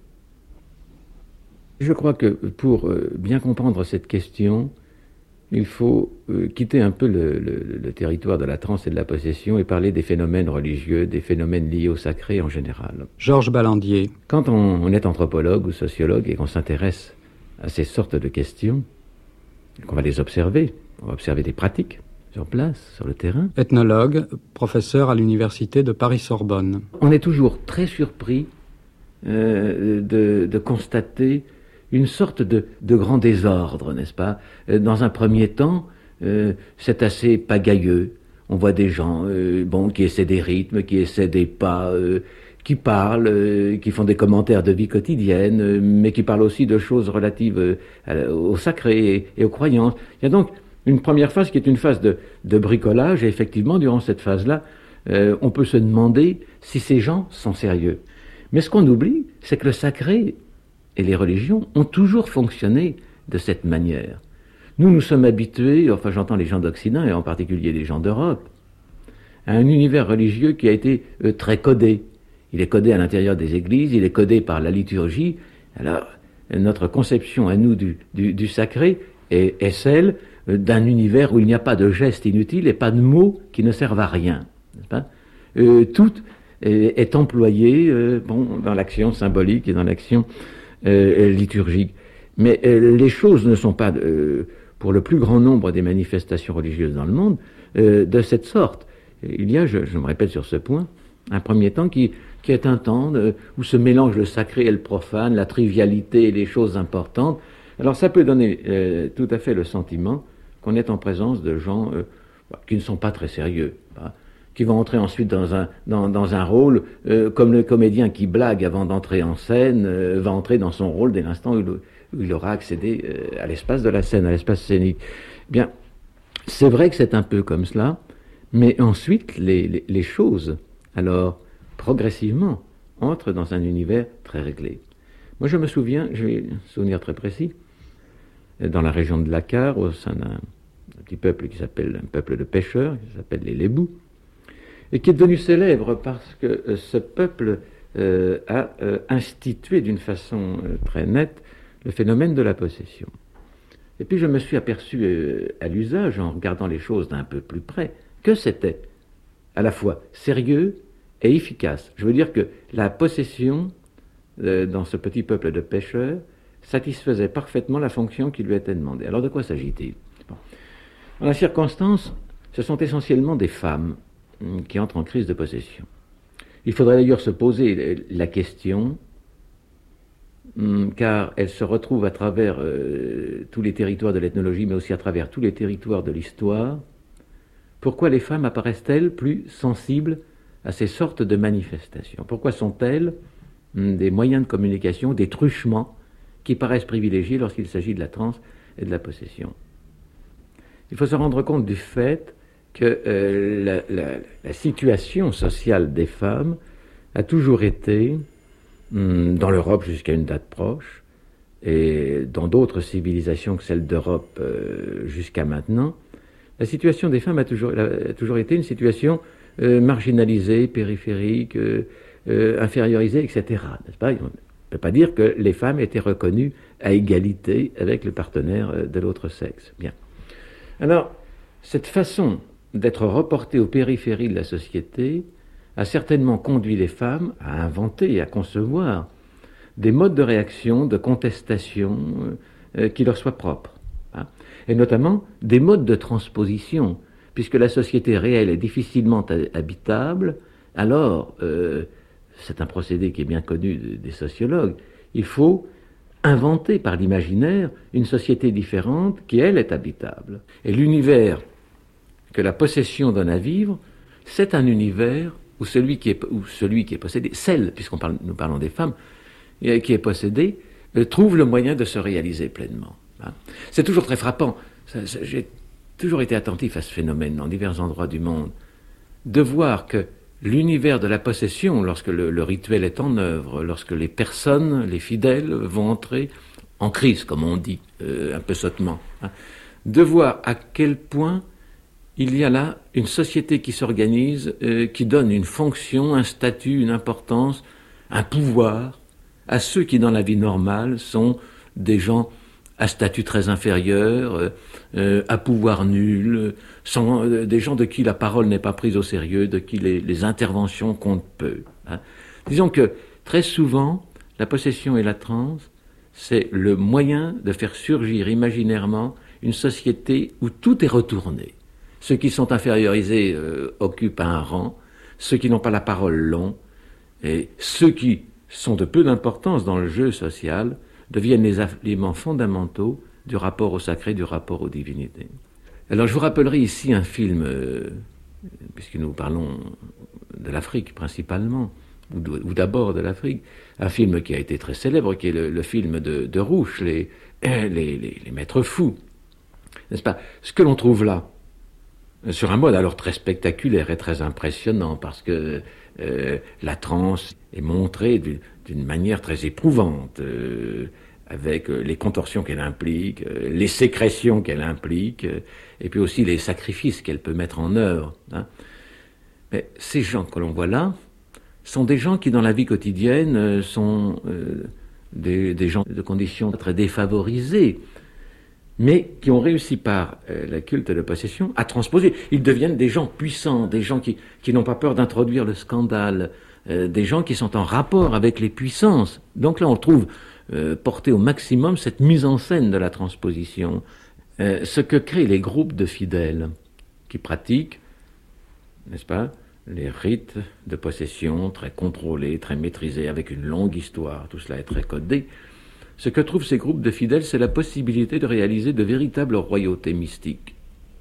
Je crois que pour bien comprendre cette question, il faut quitter un peu le territoire de la transe et de la possession et parler des phénomènes religieux, des phénomènes liés au sacré en général. Georges Ballandier. Quand on est anthropologue ou sociologue et qu'on s'intéresse à ces sortes de questions, qu'on va les observer, on va observer des pratiques sur place, sur le terrain. Ethnologue, professeur à l'université de Paris-Sorbonne. On est toujours très surpris de constater une sorte de grand désordre, n'est-ce pas? Dans un premier temps, c'est assez pagailleux. On voit des gens qui essaient des rythmes, qui essaient des pas, qui parlent, qui font des commentaires de vie quotidienne, mais qui parlent aussi de choses relatives au sacré et aux croyances. Il y a donc une première phase qui est une phase de bricolage, et effectivement, durant cette phase-là, on peut se demander si ces gens sont sérieux. Mais ce qu'on oublie, c'est que le sacré et les religions ont toujours fonctionné de cette manière. Nous sommes habitués, enfin j'entends les gens d'Occident, et en particulier les gens d'Europe, à un univers religieux qui a été très codé. Il est codé à l'intérieur des églises, il est codé par la liturgie. Alors, notre conception à nous du sacré est celle d'un univers où il n'y a pas de gestes inutiles et pas de mots qui ne servent à rien. N'est-ce pas? Tout est employé dans l'action symbolique et dans l'action liturgique. Mais les choses ne sont pas, pour le plus grand nombre des manifestations religieuses dans le monde, de cette sorte. Il y a, je me répète sur ce point, un premier temps qui est un temps où se mélange le sacré et le profane, la trivialité et les choses importantes. Alors ça peut donner tout à fait le sentiment qu'on est en présence de gens qui ne sont pas très sérieux, qui vont entrer ensuite dans un rôle, comme le comédien qui blague avant d'entrer en scène, va entrer dans son rôle dès l'instant où il aura accédé à l'espace de la scène, à l'espace scénique. Bien, c'est vrai que c'est un peu comme cela, mais ensuite les choses, alors, progressivement, entrent dans un univers très réglé. Moi, je me souviens, j'ai un souvenir très précis, dans la région de Lakar, au sein d'un petit peuple qui s'appelle un peuple de pêcheurs, qui s'appelle les Lébous, et qui est devenu célèbre parce que ce peuple a institué d'une façon très nette le phénomène de la possession. Et puis je me suis aperçu à l'usage, en regardant les choses d'un peu plus près, que c'était à la fois sérieux et efficace. Je veux dire que la possession, dans ce petit peuple de pêcheurs, satisfaisait parfaitement la fonction qui lui était demandée. Alors de quoi s'agit-il? Dans la circonstance, ce sont essentiellement des femmes qui entrent en crise de possession. Il faudrait d'ailleurs se poser la question, car elles se retrouvent à travers tous les territoires de l'ethnologie, mais aussi à travers tous les territoires de l'histoire. Pourquoi les femmes apparaissent-elles plus sensibles à ces sortes de manifestations? Pourquoi sont-elles des moyens de communication, des truchements qui paraissent privilégiés lorsqu'il s'agit de la transe et de la possession? Il faut se rendre compte du fait que la situation sociale des femmes a toujours été, dans l'Europe jusqu'à une date proche, et dans d'autres civilisations que celle d'Europe jusqu'à maintenant, la situation des femmes a toujours été une situation marginalisée, périphérique, infériorisée, etc. N'est-ce pas ? On ne peut pas dire que les femmes étaient reconnues à égalité avec le partenaire de l'autre sexe. Bien. Alors, cette façon d'être reportées aux périphéries de la société a certainement conduit les femmes à inventer et à concevoir des modes de réaction, de contestation qui leur soient propres. Hein, et notamment des modes de transposition. Puisque la société réelle est difficilement habitable, alors, c'est un procédé qui est bien connu des sociologues, il faut inventer par l'imaginaire une société différente qui, elle, est habitable. Et l'univers que la possession donne à vivre, c'est un univers où celui qui est possédé, celle, nous parlons des femmes, qui est possédée, trouve le moyen de se réaliser pleinement. Hein. C'est toujours très frappant. J'ai toujours été attentif à ce phénomène dans divers endroits du monde, de voir que l'univers de la possession, lorsque le rituel est en œuvre, lorsque les personnes, les fidèles, vont entrer en crise, comme on dit, un peu sottement, hein, de voir à quel point il y a là une société qui s'organise, qui donne une fonction, un statut, une importance, un pouvoir à ceux qui, dans la vie normale, sont des gens à statut très inférieur, à pouvoir nul, des gens de qui la parole n'est pas prise au sérieux, de qui les interventions comptent peu. Hein. Disons que très souvent, la possession et la transe, c'est le moyen de faire surgir imaginairement une société où tout est retourné. Ceux qui sont infériorisés occupent un rang, ceux qui n'ont pas la parole l'ont, et ceux qui sont de peu d'importance dans le jeu social deviennent les éléments fondamentaux du rapport au sacré, du rapport aux divinités. Alors je vous rappellerai ici un film, puisque nous parlons de l'Afrique principalement, ou d'abord de l'Afrique, un film qui a été très célèbre, qui est le film de Rouch, les maîtres fous. N'est-ce pas ? Ce que l'on trouve là, sur un mode alors très spectaculaire et très impressionnant, parce que la transe est montrée d'une manière très éprouvante, avec les contorsions qu'elle implique, les sécrétions qu'elle implique, et puis aussi les sacrifices qu'elle peut mettre en œuvre. Hein. Mais ces gens que l'on voit là sont des gens qui, dans la vie quotidienne, sont des gens de conditions très défavorisées, mais qui ont réussi par le culte de possession à transposer. Ils deviennent des gens puissants, des gens qui n'ont pas peur d'introduire le scandale, des gens qui sont en rapport avec les puissances. Donc là, on trouve porter au maximum cette mise en scène de la transposition, ce que créent les groupes de fidèles qui pratiquent, n'est-ce pas, les rites de possession très contrôlés, très maîtrisés, avec une longue histoire, tout cela est très codé. Ce que trouvent ces groupes de fidèles, c'est la possibilité de réaliser de véritables royautés mystiques.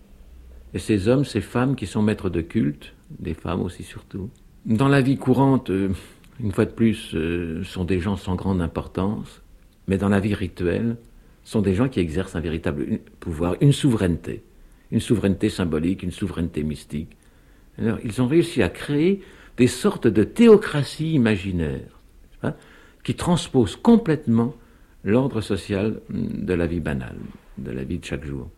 Et ces hommes, ces femmes qui sont maîtres de culte, des femmes aussi surtout, dans la vie courante, une fois de plus, sont des gens sans grande importance, mais dans la vie rituelle, sont des gens qui exercent un véritable pouvoir, une souveraineté symbolique, une souveraineté mystique. Alors, ils ont réussi à créer des sortes de théocraties imaginaires, hein, qui transposent complètement l'ordre social de la vie banale, de la vie de chaque jour.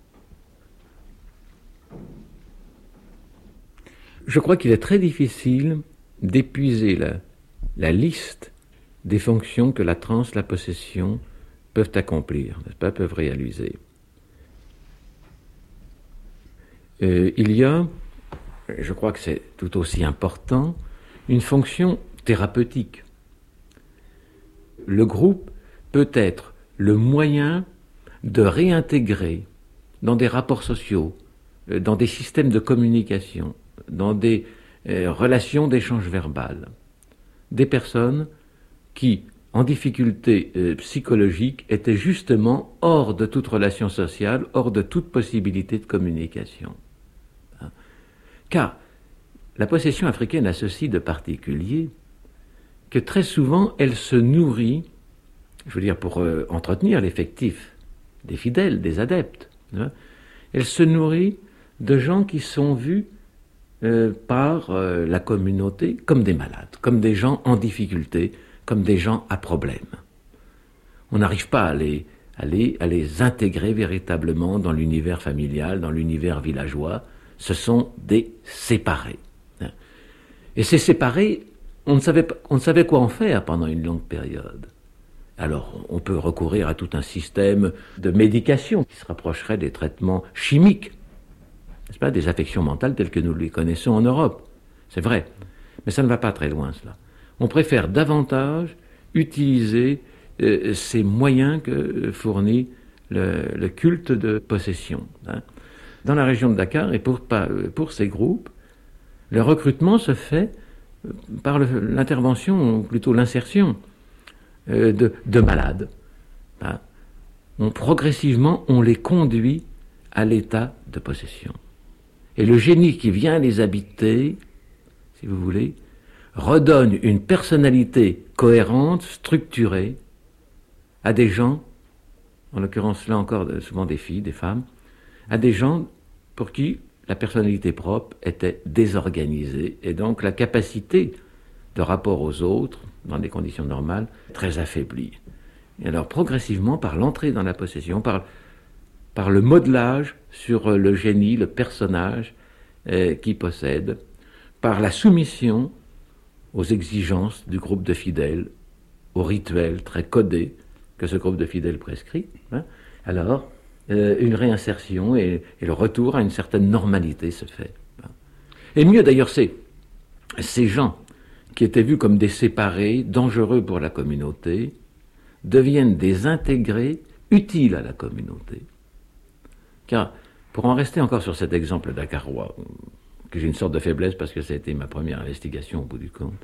Je crois qu'il est très difficile d'épuiser la liste des fonctions que la transe, la possession peuvent accomplir, n'est-ce pas, peuvent réaliser. Il y a, je crois que c'est tout aussi important, une fonction thérapeutique. Le groupe peut être le moyen de réintégrer dans des rapports sociaux, dans des systèmes de communication, dans des relations d'échange verbal, des personnes qui, en difficulté psychologique, étaient justement hors de toute relation sociale, hors de toute possibilité de communication. Hein? Car la possession africaine a ceci de particulier, que très souvent elle se nourrit, je veux dire pour entretenir l'effectif des fidèles, des adeptes, hein, elle se nourrit de gens qui sont vus par la communauté comme des malades, comme des gens en difficulté, comme des gens à problème. On n'arrive pas à les intégrer véritablement dans l'univers familial, dans l'univers villageois. Ce sont des séparés. Et ces séparés, on ne savait quoi en faire pendant une longue période. Alors, on peut recourir à tout un système de médication qui se rapprocherait des traitements chimiques, n'est-ce pas, des affections mentales telles que nous les connaissons en Europe. C'est vrai, mais ça ne va pas très loin, cela. On préfère davantage utiliser ces moyens que fournit le culte de possession. Dans la région de Dakar, et pour ces groupes, le recrutement se fait par l'intervention, ou plutôt l'insertion, de malades. Progressivement, on les conduit à l'état de possession. Et le génie qui vient les habiter, si vous voulez, redonne une personnalité cohérente, structurée, à des gens, en l'occurrence là encore souvent des filles, des femmes, à des gens pour qui la personnalité propre était désorganisée, et donc la capacité de rapport aux autres, dans des conditions normales, très affaiblie. Et alors progressivement, par l'entrée dans la possession, par le modelage sur le génie, le personnage qui possède, par la soumission aux exigences du groupe de fidèles, aux rituels très codés que ce groupe de fidèles prescrit, alors une réinsertion et le retour à une certaine normalité se fait. Et mieux d'ailleurs, ces gens qui étaient vus comme des séparés, dangereux pour la communauté, deviennent des intégrés utiles à la communauté. Car, pour en rester encore sur cet exemple dakarois, que j'ai une sorte de faiblesse parce que ça a été ma première investigation au bout du compte,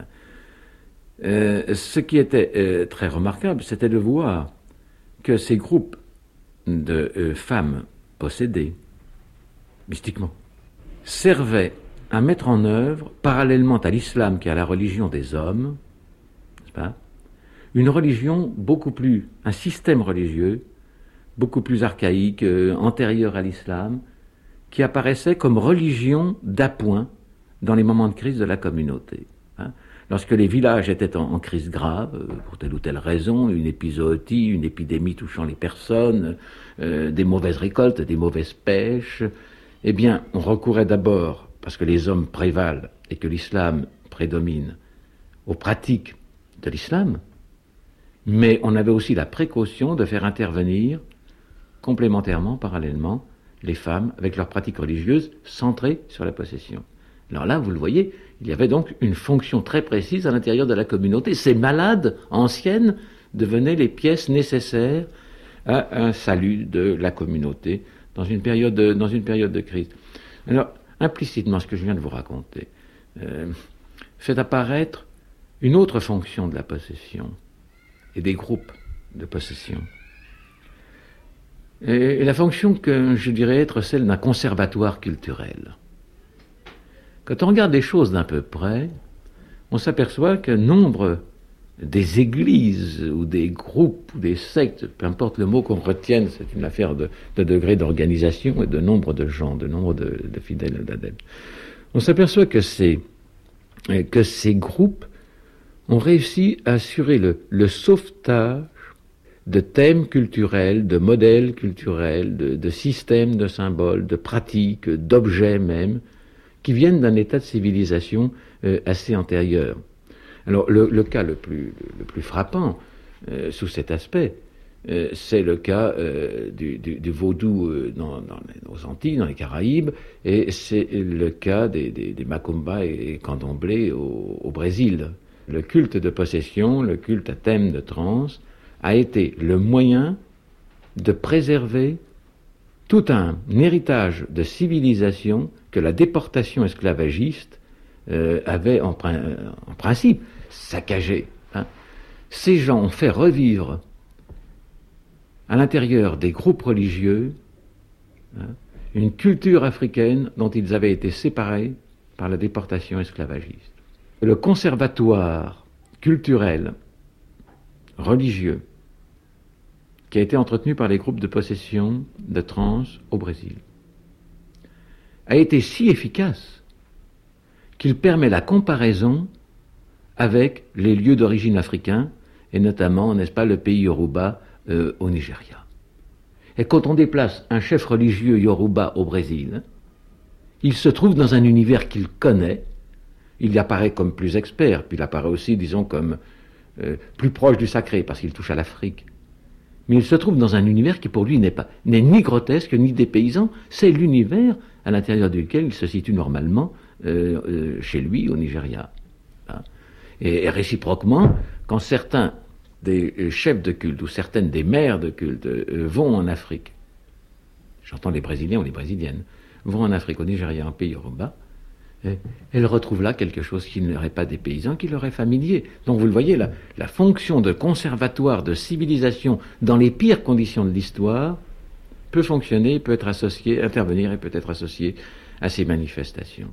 ce qui était très remarquable, c'était de voir que ces groupes de femmes possédées, mystiquement, servaient à mettre en œuvre, parallèlement à l'islam qui est la religion des hommes, n'est-ce pas, une religion beaucoup plus, un système religieux beaucoup plus archaïque, antérieur à l'islam, qui apparaissait comme religion d'appoint dans les moments de crise de la communauté. Lorsque les villages étaient en crise grave, pour telle ou telle raison, une épizootie, une épidémie touchant les personnes, des mauvaises récoltes, des mauvaises pêches, eh bien, on recourait d'abord, parce que les hommes prévalent et que l'islam prédomine, aux pratiques de l'islam, mais on avait aussi la précaution de faire intervenir complémentairement, parallèlement, les femmes avec leurs pratiques religieuses centrées sur la possession. Alors là, vous le voyez, il y avait donc une fonction très précise à l'intérieur de la communauté. Ces malades anciennes devenaient les pièces nécessaires à un salut de la communauté dans une période de crise. Alors, implicitement, ce que je viens de vous raconter fait apparaître une autre fonction de la possession et des groupes de possession. Et la fonction que je dirais être celle d'un conservatoire culturel. Quand on regarde les choses d'un peu près, on s'aperçoit que nombre des églises ou des groupes ou des sectes, peu importe le mot qu'on retienne, c'est une affaire de degré d'organisation et de nombre de gens, de nombre de fidèles et d'adeptes. On s'aperçoit que ces groupes ont réussi à assurer le sauvetage de thèmes culturels, de modèles culturels, de systèmes de symboles, de pratiques, d'objets même, qui viennent d'un état de civilisation assez antérieur. Alors le cas le plus frappant sous cet aspect, c'est le cas du vaudou aux Antilles, dans les Caraïbes, et c'est le cas des Macumba et Candomblé au Brésil. Le culte de possession, le culte à thème de transe, a été le moyen de préserver tout un héritage de civilisation que la déportation esclavagiste avait en principe saccagé. Ces gens ont fait revivre à l'intérieur des groupes religieux une culture africaine dont ils avaient été séparés par la déportation esclavagiste. Le conservatoire culturel, religieux, qui a été entretenu par les groupes de possession de trans au Brésil, a été si efficace qu'il permet la comparaison avec les lieux d'origine africains, et notamment, n'est-ce pas, le pays Yoruba au Nigeria. Et quand on déplace un chef religieux Yoruba au Brésil, il se trouve dans un univers qu'il connaît, il y apparaît comme plus expert, puis il apparaît aussi, disons, comme plus proche du sacré, parce qu'il touche à l'Afrique. Mais il se trouve dans un univers qui pour lui n'est ni grotesque, ni dépaysant, c'est l'univers à l'intérieur duquel il se situe normalement chez lui, au Nigeria. Hein. Et réciproquement, quand certains des chefs de culte ou certaines des mères de culte vont en Afrique, j'entends les Brésiliens ou les Brésiliennes, vont en Afrique, au Nigeria, en pays Yoruba, elles retrouvent là quelque chose qui n'aurait pas des paysans, qui leur est familier. Donc vous le voyez, la fonction de conservatoire, de civilisation, dans les pires conditions de l'histoire, peut fonctionner, peut être associée, intervenir et peut être associée à ces manifestations.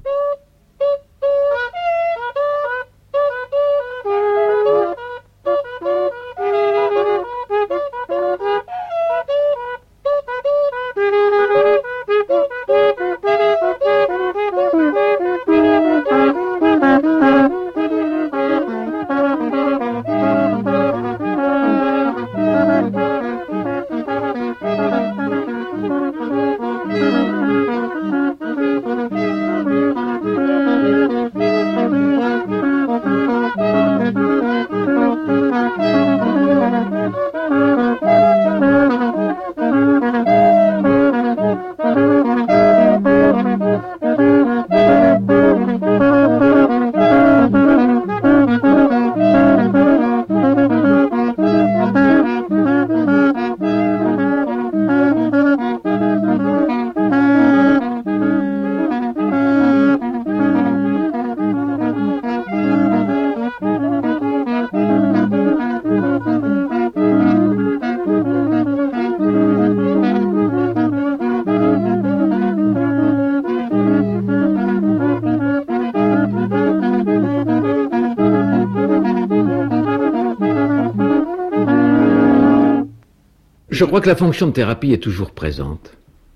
Je crois que la fonction de thérapie est toujours présente,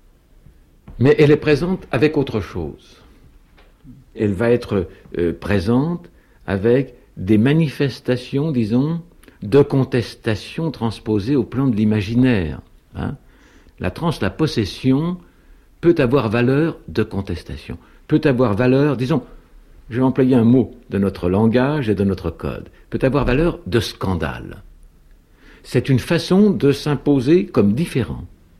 mais elle est présente avec autre chose. Elle va être présente avec des manifestations, disons, de contestation transposées au plan de l'imaginaire. Hein. La possession peut avoir valeur de contestation, peut avoir valeur, disons, je vais employer un mot de notre langage et de notre code, peut avoir valeur de scandale. C'est une façon de s'imposer comme différent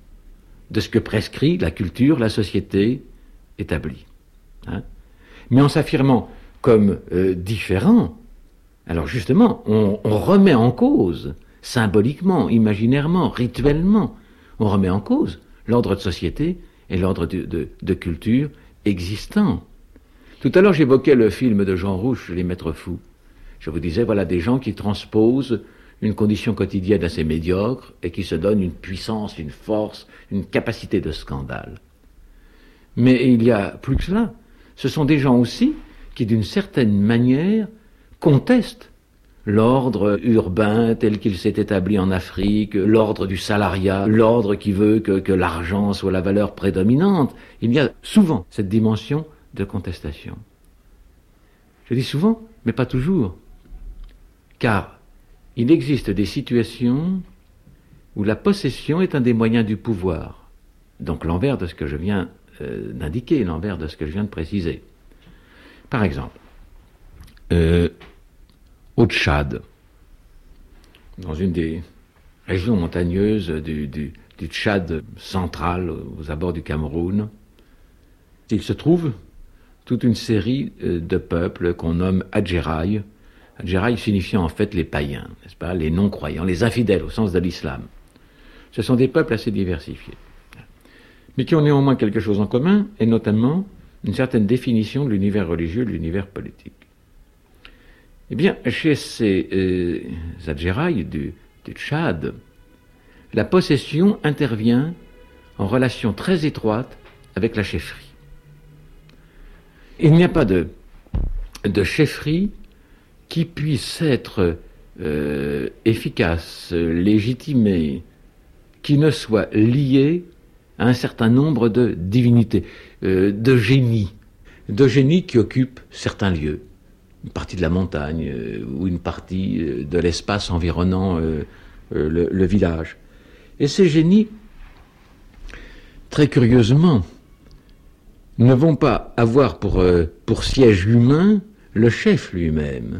de ce que prescrit la culture, la société établie. Hein. Mais en s'affirmant comme différent, alors justement, on remet en cause, symboliquement, imaginairement, rituellement, on remet en cause l'ordre de société et l'ordre de culture existant. Tout à l'heure, j'évoquais le film de Jean Rouch, Les Maîtres Fous. Je vous disais, voilà des gens qui transposent une condition quotidienne assez médiocre et qui se donnent une puissance, une force, une capacité de scandale. Mais il y a plus que cela. Ce sont des gens aussi qui, d'une certaine manière, contestent l'ordre urbain tel qu'il s'est établi en Afrique, l'ordre du salariat, l'ordre qui veut que l'argent soit la valeur prédominante. Il y a souvent cette dimension de contestation. Je dis souvent, mais pas toujours, car il existe des situations où la possession est un des moyens du pouvoir. Donc l'envers de ce que je viens d'indiquer, l'envers de ce que je viens de préciser. Par exemple, au Tchad, dans une des régions montagneuses du Tchad central, aux abords du Cameroun, il se trouve toute une série de peuples qu'on nomme Adjeraï. Adjeraï signifiant en fait les païens, n'est-ce pas, les non-croyants, les infidèles au sens de l'islam. Ce sont des peuples assez diversifiés, mais qui ont néanmoins quelque chose en commun, et notamment une certaine définition de l'univers religieux, de l'univers politique. Eh bien, chez ces Adjeraï du Tchad, la possession intervient en relation très étroite avec la chefferie. Il n'y a pas de chefferie qui puisse être efficace, légitimée, qui ne soit liée à un certain nombre de divinités, de génies qui occupent certains lieux, une partie de la montagne ou une partie de l'espace environnant le village. Et ces génies, très curieusement, ne vont pas avoir pour siège humain le chef lui-même,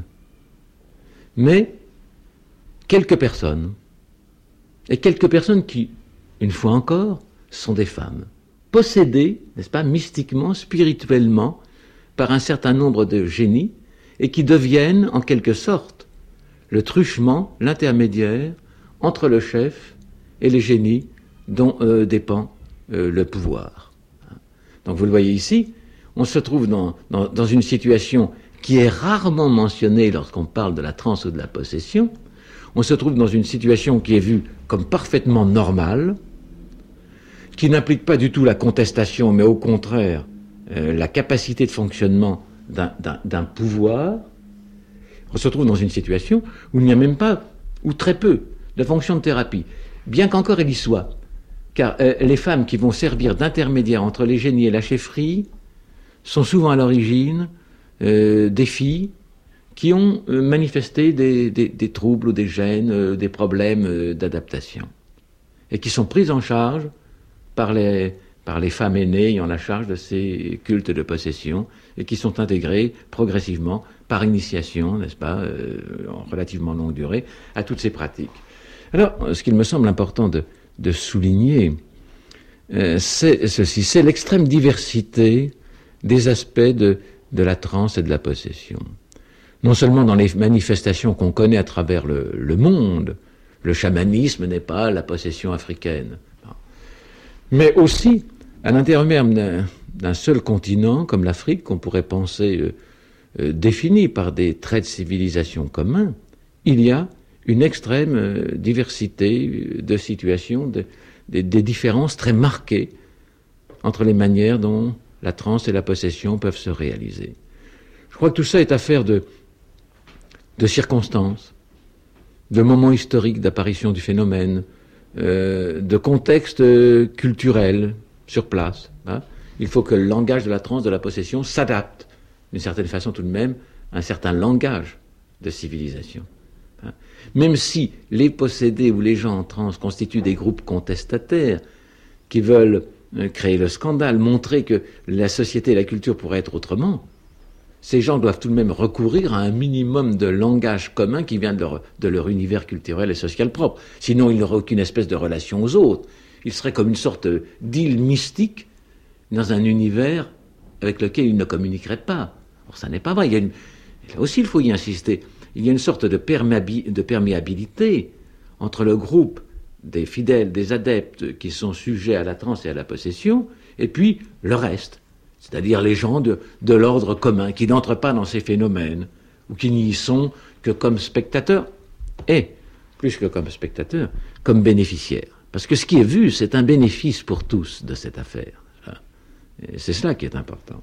mais quelques personnes. Et quelques personnes qui, une fois encore, sont des femmes, possédées, n'est-ce pas, mystiquement, spirituellement, par un certain nombre de génies, et qui deviennent, en quelque sorte, le truchement, l'intermédiaire entre le chef et les génies dont dépend le pouvoir. Donc vous le voyez ici, on se trouve dans une situation qui est rarement mentionnée lorsqu'on parle de la transe ou de la possession. On se trouve dans une situation qui est vue comme parfaitement normale, qui n'implique pas du tout la contestation, mais au contraire la capacité de fonctionnement d'un pouvoir. On se trouve dans une situation où il n'y a même pas, ou très peu, de fonction de thérapie, bien qu'encore il y soit. Car les femmes qui vont servir d'intermédiaires entre les génies et la chefferie sont souvent à l'origine des filles qui ont manifesté des troubles ou des gènes, des problèmes d'adaptation, et qui sont prises en charge par les femmes aînées ayant la charge de ces cultes de possession, et qui sont intégrées progressivement, par initiation, n'est-ce pas, en relativement longue durée, à toutes ces pratiques. Alors, ce qu'il me semble important de souligner, c'est ceci, c'est l'extrême diversité des aspects de la transe et de la possession. Non seulement dans les manifestations qu'on connaît à travers le monde, le chamanisme n'est pas la possession africaine, mais aussi à l'intérieur même d'un seul continent comme l'Afrique, qu'on pourrait penser défini par des traits de civilisation communs, il y a une extrême diversité de situations, des différences très marquées entre les manières dont la transe et la possession peuvent se réaliser. Je crois que tout ça est affaire de circonstances, de moments historiques d'apparition du phénomène, de contexte culturel sur place. Hein. Il faut que le langage de la transe, de la possession, s'adapte, d'une certaine façon tout de même, à un certain langage de civilisation. Hein. Même si les possédés ou les gens en transe constituent des groupes contestataires qui veulent créer le scandale, montrer que la société et la culture pourraient être autrement, ces gens doivent tout de même recourir à un minimum de langage commun qui vient de leur univers culturel et social propre. Sinon, ils n'auraient aucune espèce de relation aux autres. Ils seraient comme une sorte d'île mystique dans un univers avec lequel ils ne communiqueraient pas. Or, ça n'est pas vrai. Là aussi, il faut y insister. Il y a une sorte de perméabilité entre le groupe des fidèles, des adeptes qui sont sujets à la transe et à la possession, et puis le reste. C'est-à-dire les gens de l'ordre commun, qui n'entrent pas dans ces phénomènes, ou qui n'y sont que comme spectateurs, et, plus que comme spectateurs, comme bénéficiaires. Parce que ce qui est vu, c'est un bénéfice pour tous de cette affaire. Et c'est cela qui est important.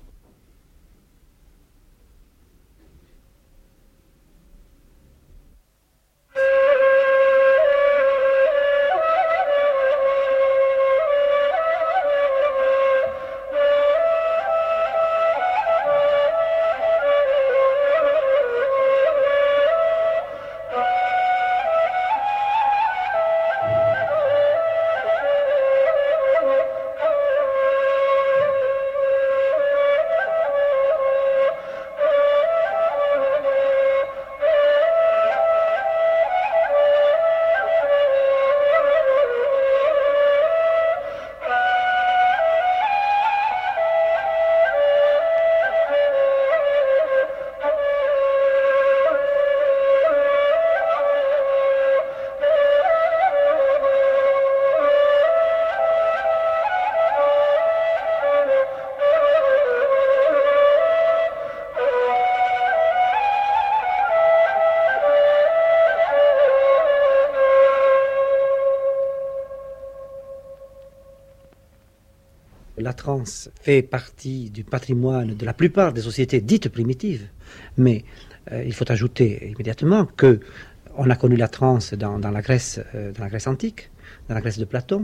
La transe fait partie du patrimoine de la plupart des sociétés dites primitives, mais il faut ajouter immédiatement que on a connu la transe dans la Grèce antique, dans la Grèce de Platon,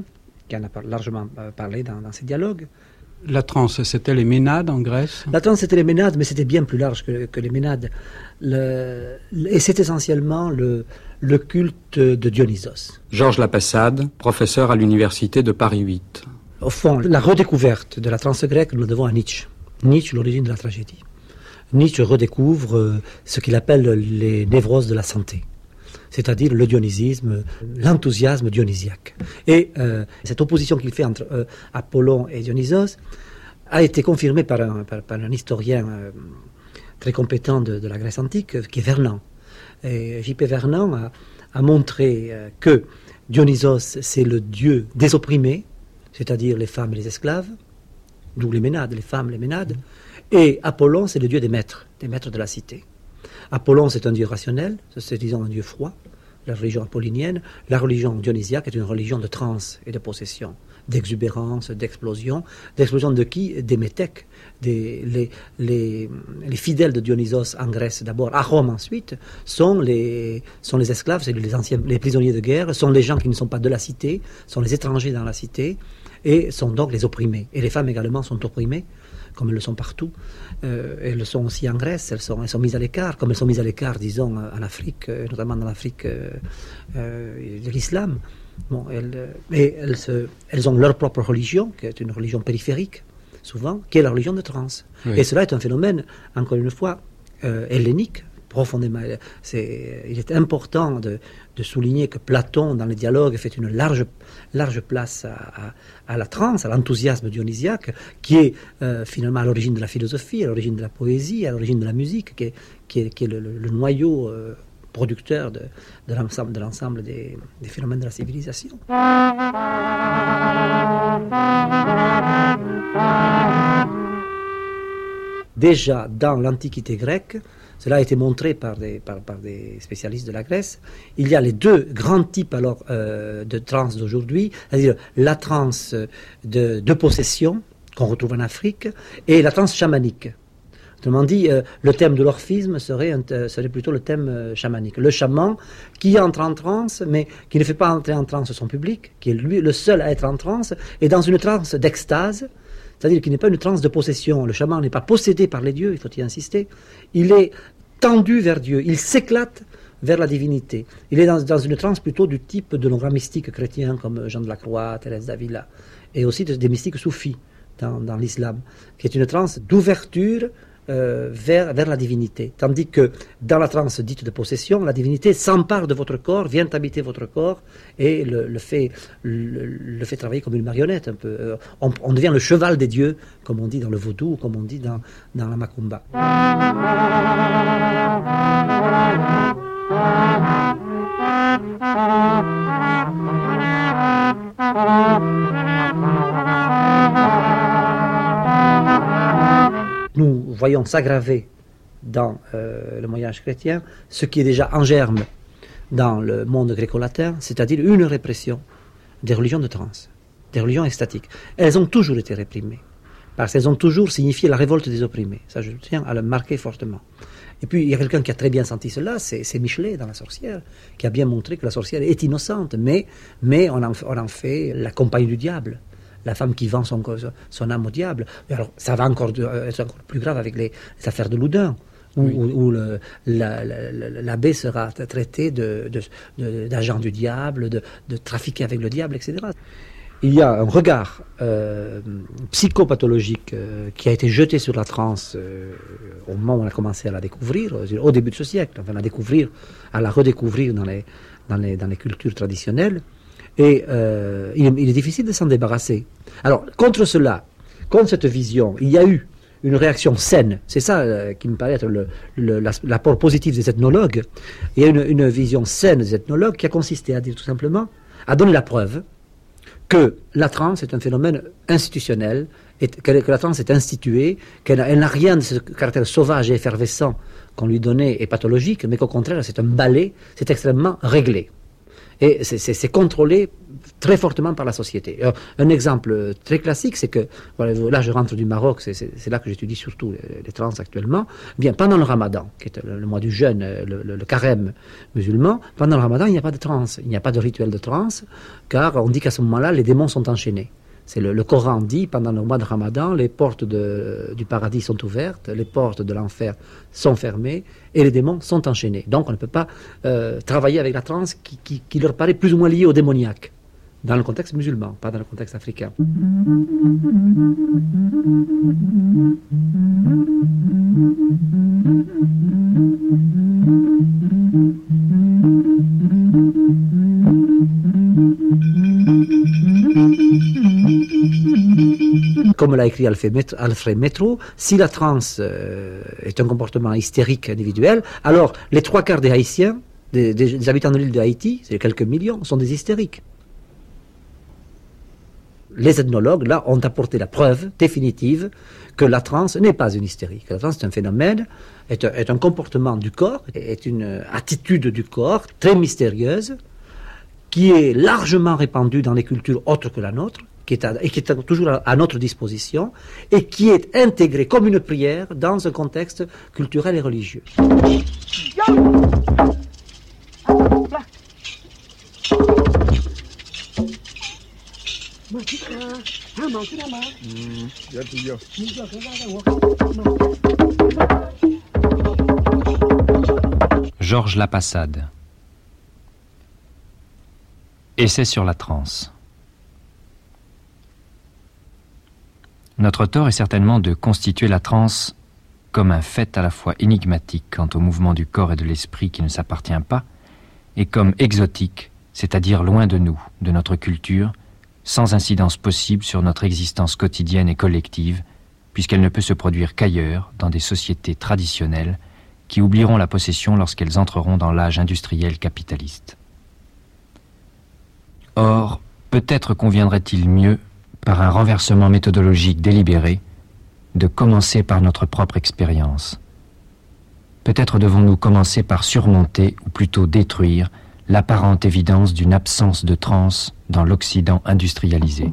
qui en a largement parlé dans ses dialogues. La transe, c'était les Ménades en Grèce? La transe, c'était les Ménades, mais c'était bien plus large que les Ménades. Et c'est essentiellement le culte de Dionysos. Georges Lapassade, professeur à l'université de Paris 8. Au fond, la redécouverte de la transe grecque, nous le devons à Nietzsche. Nietzsche, l'origine de la tragédie. Nietzsche redécouvre ce qu'il appelle les névroses de la santé, c'est-à-dire le dionysisme, l'enthousiasme dionysiaque. Et cette opposition qu'il fait entre Apollon et Dionysos a été confirmée par un historien très compétent de la Grèce antique, qui est Vernon. Et J.P. Vernon a montré que Dionysos, c'est le dieu des opprimés, c'est-à-dire les femmes et les esclaves, d'où les Ménades, les femmes, les Ménades, et Apollon, c'est le dieu des maîtres de la cité. Apollon, c'est un dieu rationnel, c'est disons un dieu froid, la religion apollinienne. La religion dionysiaque est une religion de transe et de possession, d'exubérance, d'explosion. D'explosion de qui? Des métèques, les fidèles de Dionysos en Grèce d'abord, à Rome ensuite, sont les esclaves, c'est les prisonniers de guerre, sont les gens qui ne sont pas de la cité, sont les étrangers dans la cité, et sont donc les opprimés. Et les femmes également sont opprimées, comme elles le sont partout. Elles le sont aussi en Grèce, elles sont mises à l'écart, comme elles sont mises à l'écart, disons, en Afrique, notamment dans l'Afrique de l'islam. Bon, elles ont leur propre religion, qui est une religion périphérique, souvent, qui est la religion de transe. Oui. Et cela est un phénomène, encore une fois, hellénique, profondément. Il est important de souligner que Platon, dans les dialogues, fait une large place à la transe, à l'enthousiasme dionysiaque, qui est finalement à l'origine de la philosophie, à l'origine de la poésie, à l'origine de la musique, qui est le noyau producteur de l'ensemble des phénomènes de la civilisation. Déjà, dans l'Antiquité grecque, cela a été montré par des spécialistes de la Grèce, il y a les deux grands types alors de transe d'aujourd'hui, c'est-à-dire la transe de possession, qu'on retrouve en Afrique, et la transe chamanique. Autrement dit, le thème de l'orphisme serait plutôt le thème chamanique. Le chaman qui entre en transe, mais qui ne fait pas entrer en transe son public, qui est lui le seul à être en transe, et dans une transe d'extase, c'est-à-dire qu'il n'est pas une transe de possession. Le chaman n'est pas possédé par les dieux, il faut y insister. Il est tendu vers Dieu, il s'éclate vers la divinité. Il est dans une transe plutôt du type de nos grands mystiques chrétiens comme Jean de la Croix, Thérèse d'Avila, et aussi des mystiques soufis dans l'islam, qui est une transe d'ouverture vers la divinité. Tandis que dans la transe dite de possession, la divinité s'empare de votre corps, vient habiter votre corps et le fait travailler comme une marionnette un peu. On devient le cheval des dieux, comme on dit dans le vaudou, comme on dit dans la macumba. Nous voyons s'aggraver dans le Moyen-Âge chrétien ce qui est déjà en germe dans le monde gréco-latin, c'est-à-dire une répression des religions de transe, des religions extatiques. Elles ont toujours été réprimées, parce qu'elles ont toujours signifié la révolte des opprimés. Ça, je tiens à le marquer fortement. Et puis, il y a quelqu'un qui a très bien senti cela, c'est Michelet dans La sorcière, qui a bien montré que la sorcière est innocente, mais on en fait la compagne du diable. La femme qui vend son âme au diable. Et alors, ça va être encore plus grave avec les affaires de Loudun, où l'abbé sera traité d'agent du diable, de trafiquer avec le diable, etc. Il y a un regard psychopathologique qui a été jeté sur la transe au moment où on a commencé à la découvrir, au début de ce siècle, enfin à la redécouvrir dans les cultures traditionnelles. Et il est difficile de s'en débarrasser. Alors, contre cette vision, il y a eu une réaction saine. C'est ça qui me paraît être l'apport positif des ethnologues. Il y a une vision saine des ethnologues qui a consisté à dire tout simplement, à donner la preuve que la transe est un phénomène institutionnel, que la transe est instituée, qu'elle n'a rien de ce caractère sauvage et effervescent qu'on lui donnait et pathologique, mais qu'au contraire, c'est un ballet, c'est extrêmement réglé. Et c'est contrôlé très fortement par la société. Alors, un exemple très classique, c'est que, voilà, là je rentre du Maroc, c'est là que j'étudie surtout les trans actuellement. Bien, pendant le Ramadan, qui est le mois du jeûne, le carême musulman, pendant le Ramadan, il n'y a pas de trans, il n'y a pas de rituel de trans, car on dit qu'à ce moment-là, les démons sont enchaînés. C'est le Coran dit, pendant le mois de Ramadan, les portes du paradis sont ouvertes, les portes de l'enfer sont fermées, et les démons sont enchaînés. Donc on ne peut pas travailler avec la transe qui leur paraît plus ou moins liée au démoniaque, dans le contexte musulman, pas dans le contexte africain. Comme l'a écrit Alfred Metro, si la transe est un comportement hystérique individuel, alors les 3/4 des Haïtiens, des habitants de l'île de Haïti, c'est quelques millions, sont des hystériques. Les ethnologues, là, ont apporté la preuve définitive que la transe n'est pas une hystérie. Que la transe est un phénomène, est un comportement du corps, est une attitude du corps très mystérieuse, qui est largement répandue dans les cultures autres que la nôtre, qui est toujours à notre disposition, et qui est intégrée comme une prière dans un contexte culturel et religieux. Georges Lapassade. Essai sur la transe. Notre tort est certainement de constituer la transe comme un fait à la fois énigmatique quant au mouvement du corps et de l'esprit qui ne s'appartient pas, et comme exotique, c'est-à-dire loin de nous, de notre culture, sans incidence possible sur notre existence quotidienne et collective, puisqu'elle ne peut se produire qu'ailleurs, dans des sociétés traditionnelles, qui oublieront la possession lorsqu'elles entreront dans l'âge industriel capitaliste. Or, peut-être conviendrait-il mieux, par un renversement méthodologique délibéré, de commencer par notre propre expérience. Peut-être devons-nous commencer par surmonter, ou plutôt détruire, l'apparente évidence d'une absence de transe dans l'Occident industrialisé.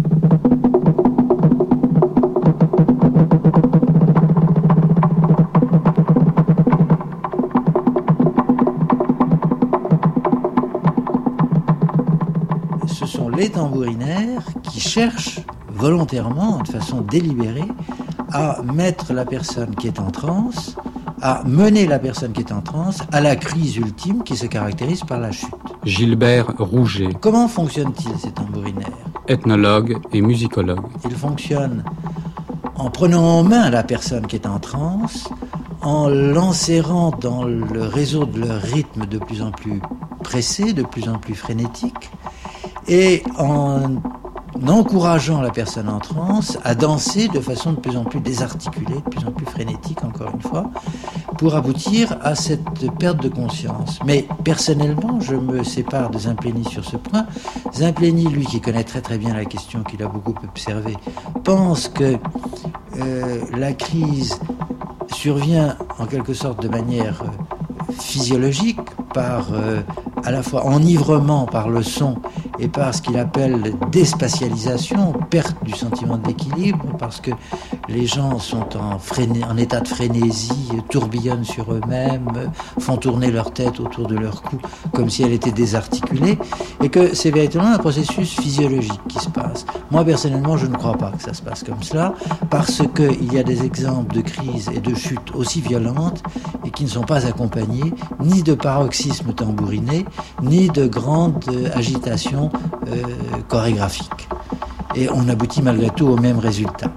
Ce sont les tambourinaires qui cherchent volontairement, de façon délibérée, à mettre la personne qui est en transe, à mener la personne qui est en transe à la crise ultime qui se caractérise par la chute. Gilbert Rouget. Comment fonctionne-t-il, ces tambourinaires ? Ethnologue et musicologue. Il fonctionne en prenant en main la personne qui est en transe, en l'enserrant dans le réseau de leur rythme de plus en plus pressé, de plus en plus frénétique, et en encourageant la personne en transe à danser de façon de plus en plus désarticulée, de plus en plus frénétique, encore une fois, pour aboutir à cette perte de conscience. Mais personnellement, je me sépare de Zimplény sur ce point. Zimplény, lui, qui connaît très très bien la question, qu'il a beaucoup observée, pense que la crise survient en quelque sorte de manière physiologique, par à la fois enivrement par le son et par ce qu'il appelle déspatialisation, perte du sentiment d'équilibre, parce que les gens sont en état de frénésie, tourbillonnent sur eux-mêmes, font tourner leur tête autour de leur cou comme si elle était désarticulée, et que c'est véritablement un processus physiologique qui se passe. Moi, personnellement, je ne crois pas que ça se passe comme cela, parce qu'il y a des exemples de crises et de chutes aussi violentes et qui ne sont pas accompagnés ni de paroxysme tambouriné, ni de grande agitation chorégraphique. Et on aboutit malgré tout au même résultat.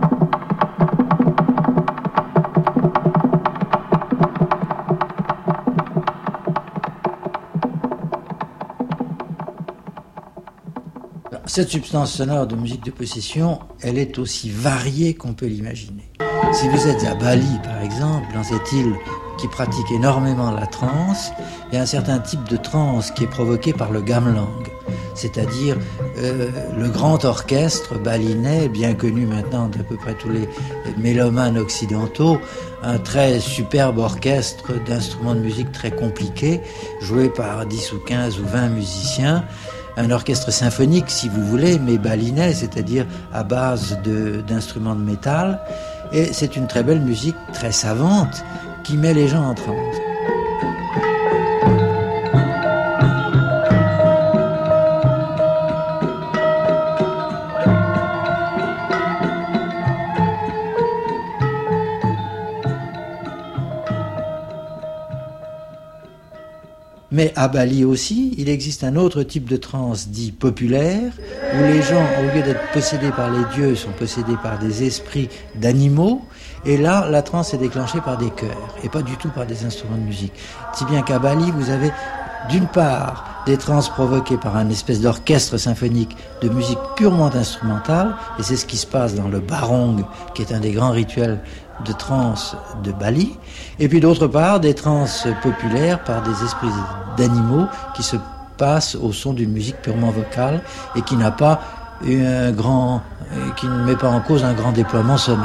Cette substance sonore de musique de possession, elle est aussi variée qu'on peut l'imaginer. Si vous êtes à Bali, par exemple, dans cette île qui pratique énormément la transe, il y a un certain type de transe qui est provoqué par le gamelan. c'est-à-dire le grand orchestre balinais, bien connu maintenant d'à peu près tous les mélomanes occidentaux, un très superbe orchestre d'instruments de musique très compliqués, joué par 10 ou 15 ou 20 musiciens, un orchestre symphonique si vous voulez, mais balinais, c'est-à-dire à base d'instruments de métal, et c'est une très belle musique, très savante, qui met les gens en transe. Mais à Bali aussi, il existe un autre type de transe dit populaire, où les gens, au lieu d'être possédés par les dieux, sont possédés par des esprits d'animaux. Et là, la transe est déclenchée par des chœurs, et pas du tout par des instruments de musique. Si bien qu'à Bali, vous avez d'une part des transes provoquées par un espèce d'orchestre symphonique de musique purement instrumentale, et c'est ce qui se passe dans le barong, qui est un des grands rituels de transe de Bali, et puis d'autre part des transes populaires par des esprits d'animaux qui se passent au son d'une musique purement vocale et qui n'a pas qui ne met pas en cause un grand déploiement sonore.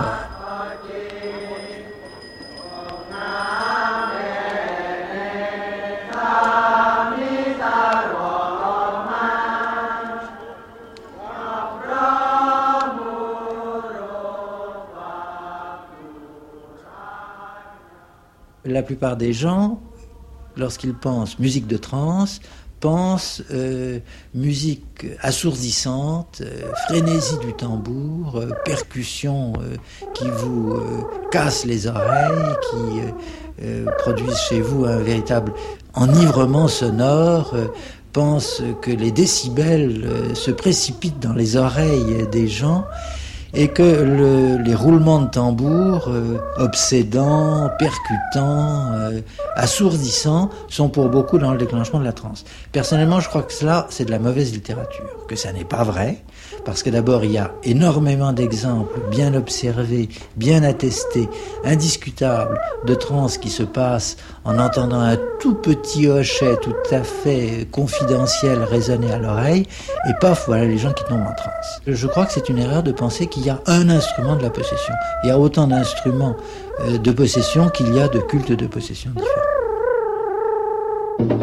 La plupart des gens, lorsqu'ils pensent musique de trance, pensent musique assourdissante, frénésie du tambour, percussions qui vous cassent les oreilles, qui produisent chez vous un véritable enivrement sonore, pensent que les décibels se précipitent dans les oreilles des gens, et que les roulements de tambour obsédants, percutants, assourdissants sont pour beaucoup dans le déclenchement de la transe. Personnellement, je crois que cela, c'est de la mauvaise littérature, que ça n'est pas vrai, parce que d'abord, il y a énormément d'exemples bien observés, bien attestés, indiscutables, de transe qui se passent en entendant un tout petit hochet tout à fait confidentiel résonner à l'oreille, et paf, voilà les gens qui tombent en transe. Je crois que c'est une erreur de penser qu'il y a un instrument de la possession. Il y a autant d'instruments de possession qu'il y a de cultes de possession différents.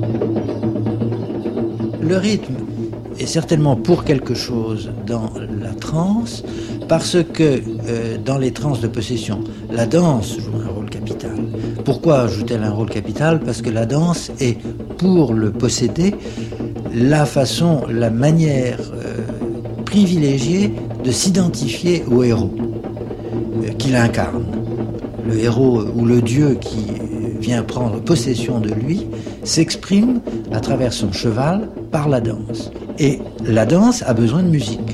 Le rythme est certainement pour quelque chose dans la transe, parce que dans les transes de possession, la danse joue un rôle capital. Pourquoi joue-t-elle un rôle capital? Parce que la danse est, pour le possédé, la manière privilégiée de s'identifier au héros qu'il incarne. Le héros ou le dieu qui vient prendre possession de lui s'exprime à travers son cheval par la danse. Et la danse a besoin de musique.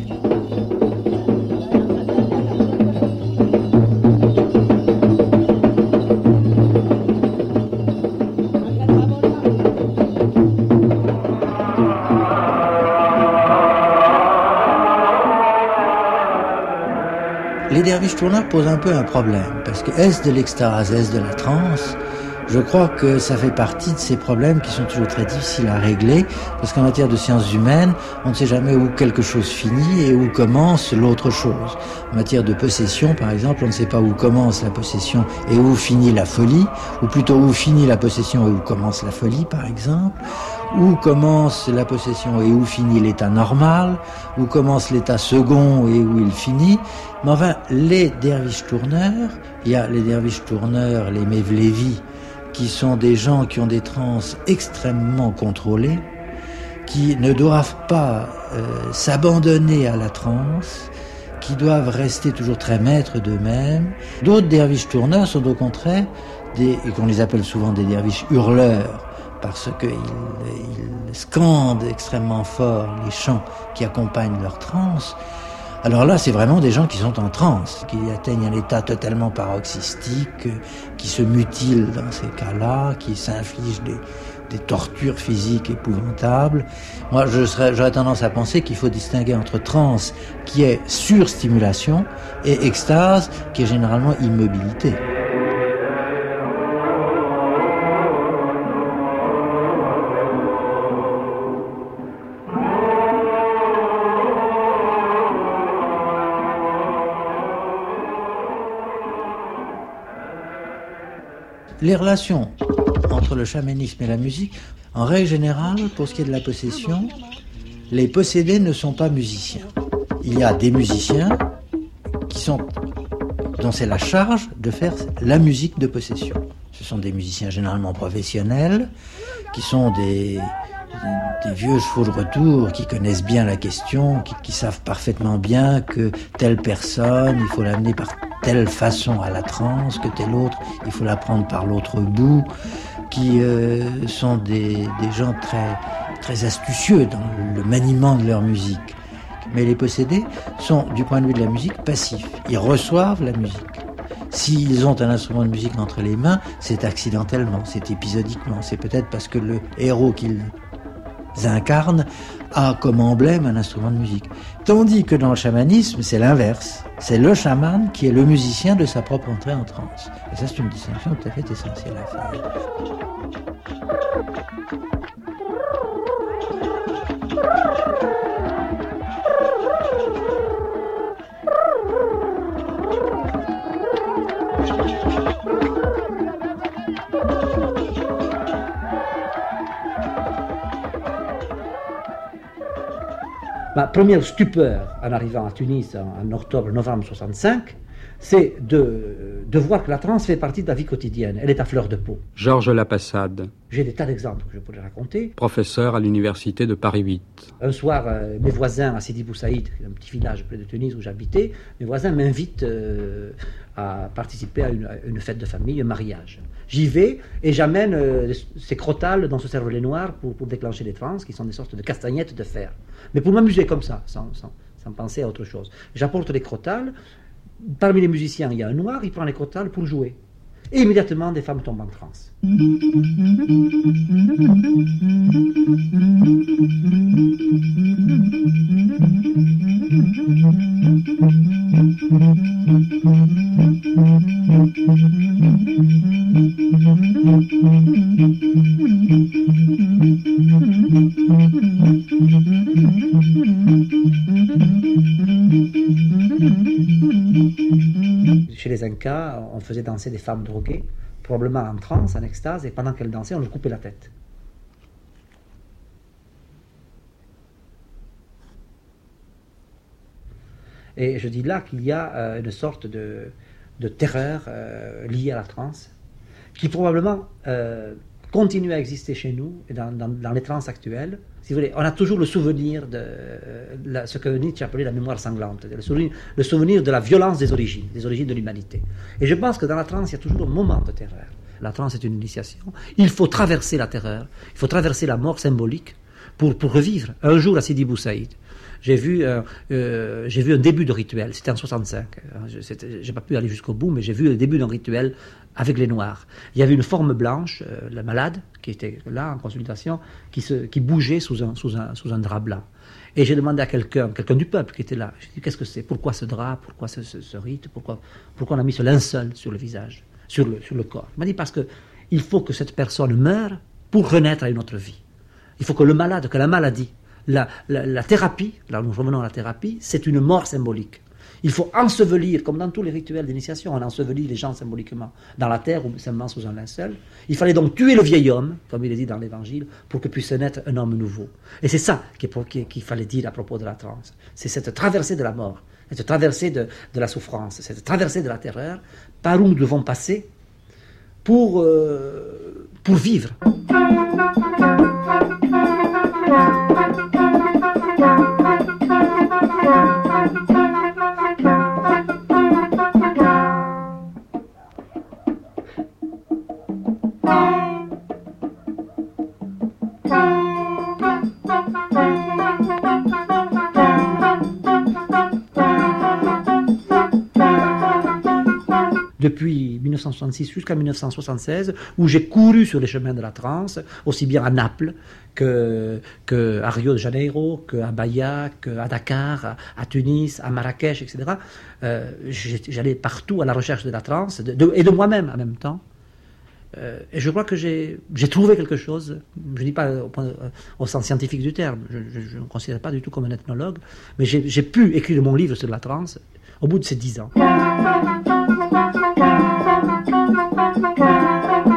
Les derviches tourneurs posent un peu un problème, parce que est-ce de l'extase, est-ce de la transe? Je crois que ça fait partie de ces problèmes qui sont toujours très difficiles à régler, parce qu'en matière de sciences humaines, on ne sait jamais où quelque chose finit et où commence l'autre chose. En matière de possession, par exemple, on ne sait pas où commence la possession et où finit la folie, ou plutôt où finit la possession et où commence la folie, par exemple. Où commence la possession et où finit l'état normal, où commence l'état second et où il finit. Mais enfin, les derviches tourneurs, il y a les derviches tourneurs, les Mevlevi, qui sont des gens qui ont des transes extrêmement contrôlées, qui ne doivent pas s'abandonner à la transe, qui doivent rester toujours très maîtres d'eux-mêmes. D'autres derviches tourneurs sont au contraire et qu'on les appelle souvent des derviches hurleurs, parce qu'ils scandent extrêmement fort les chants qui accompagnent leur transe. Alors là, c'est vraiment des gens qui sont en transe, qui atteignent un état totalement paroxystique, qui se mutilent dans ces cas-là, qui s'infligent des tortures physiques épouvantables. Moi, j'aurais tendance à penser qu'il faut distinguer entre transe, qui est surstimulation, et extase, qui est généralement immobilité. Les relations entre le chamanisme et la musique, en règle générale, pour ce qui est de la possession, les possédés ne sont pas musiciens. Il y a des musiciens dont c'est la charge de faire la musique de possession. Ce sont des musiciens généralement professionnels, qui sont des vieux chevaux de retour, qui connaissent bien la question, qui savent parfaitement bien que telle personne, il faut l'amener par telle façon à la transe, que telle autre, il faut la prendre par l'autre bout, qui sont des gens très, très astucieux dans le maniement de leur musique. Mais les possédés sont, du point de vue de la musique, passifs. Ils reçoivent la musique. S'ils ont un instrument de musique entre les mains, c'est accidentellement, c'est épisodiquement. C'est peut-être parce que le héros qu'ils incarnent a comme emblème un instrument de musique. Tandis que dans le chamanisme, c'est l'inverse. C'est le chaman qui est le musicien de sa propre entrée en transe. Et ça, c'est une distinction tout à fait essentielle à faire. Ma première stupeur en arrivant à Tunis en octobre-novembre 65, c'est de voir que la transe fait partie de la vie quotidienne. Elle est à fleur de peau. Georges Lapassade. J'ai des tas d'exemples que je pourrais raconter. Professeur à l'université de Paris 8. Un soir, mes voisins à Sidi Bou Saïd, un petit village près de Tunis où j'habitais, mes voisins m'invitent à participer à une fête de famille, un mariage. J'y vais et j'amène ces crotales dont se servent les Noirs pour déclencher des transes, qui sont des sortes de castagnettes de fer. Mais pour m'amuser comme ça, sans penser à autre chose. J'apporte les crotales. Parmi les musiciens, il y a un Noir, il prend les crotales pour jouer. Et immédiatement, des femmes tombent en transe. Chez les Incas, on faisait danser des femmes droguées, probablement en transe, en extase, et pendant qu'elles dansaient, on leur coupait la tête. Et je dis là qu'il y a une sorte de terreur liée à la transe, qui probablement continue à exister chez nous, et dans les transes actuelles. Si vous voulez, on a toujours le souvenir de ce que Nietzsche appelait la mémoire sanglante, le souvenir de la violence des origines de l'humanité. Et je pense que dans la transe, il y a toujours un moment de terreur. La transe est une initiation. Il faut traverser la terreur, il faut traverser la mort symbolique pour revivre. Un jour à Sidi Bou Saïd, j'ai vu un début de rituel, c'était en 65. J'ai pas pu aller jusqu'au bout, mais j'ai vu le début d'un rituel avec les Noirs. Il y avait une forme blanche, la malade, qui était là en consultation, qui bougeait sous un drap blanc. Et j'ai demandé à quelqu'un du peuple qui était là, j'ai dit, qu'est-ce que c'est? Pourquoi ce drap? Pourquoi ce rite? Pourquoi on a mis ce linceul sur le visage, sur le corps? Il m'a dit, parce que il faut que cette personne meure pour renaître à une autre vie. Il faut que que la maladie, la thérapie, là nous revenons à la thérapie, c'est une mort symbolique. Il faut ensevelir, comme dans tous les rituels d'initiation, on ensevelit les gens symboliquement dans la terre ou simplement sous un linceul. Il fallait donc tuer le vieil homme, comme il est dit dans l'Évangile, pour que puisse naître un homme nouveau. Et c'est ça qu'il fallait dire à propos de la transe. C'est cette traversée de la mort, cette traversée de la souffrance, cette traversée de la terreur, par où nous devons passer pour vivre. Depuis 1966 jusqu'à 1976, où j'ai couru sur les chemins de la transe, aussi bien à Naples qu'à Rio de Janeiro, qu'à Bahia, qu'à Dakar, à Tunis, à Marrakech, etc. J'allais partout à la recherche de la transe et de moi-même en même temps. Et je crois que j'ai trouvé quelque chose, je ne dis pas au sens scientifique du terme, je ne me considère pas du tout comme un ethnologue, mais j'ai pu écrire mon livre sur la transe au bout de ces 10 ans.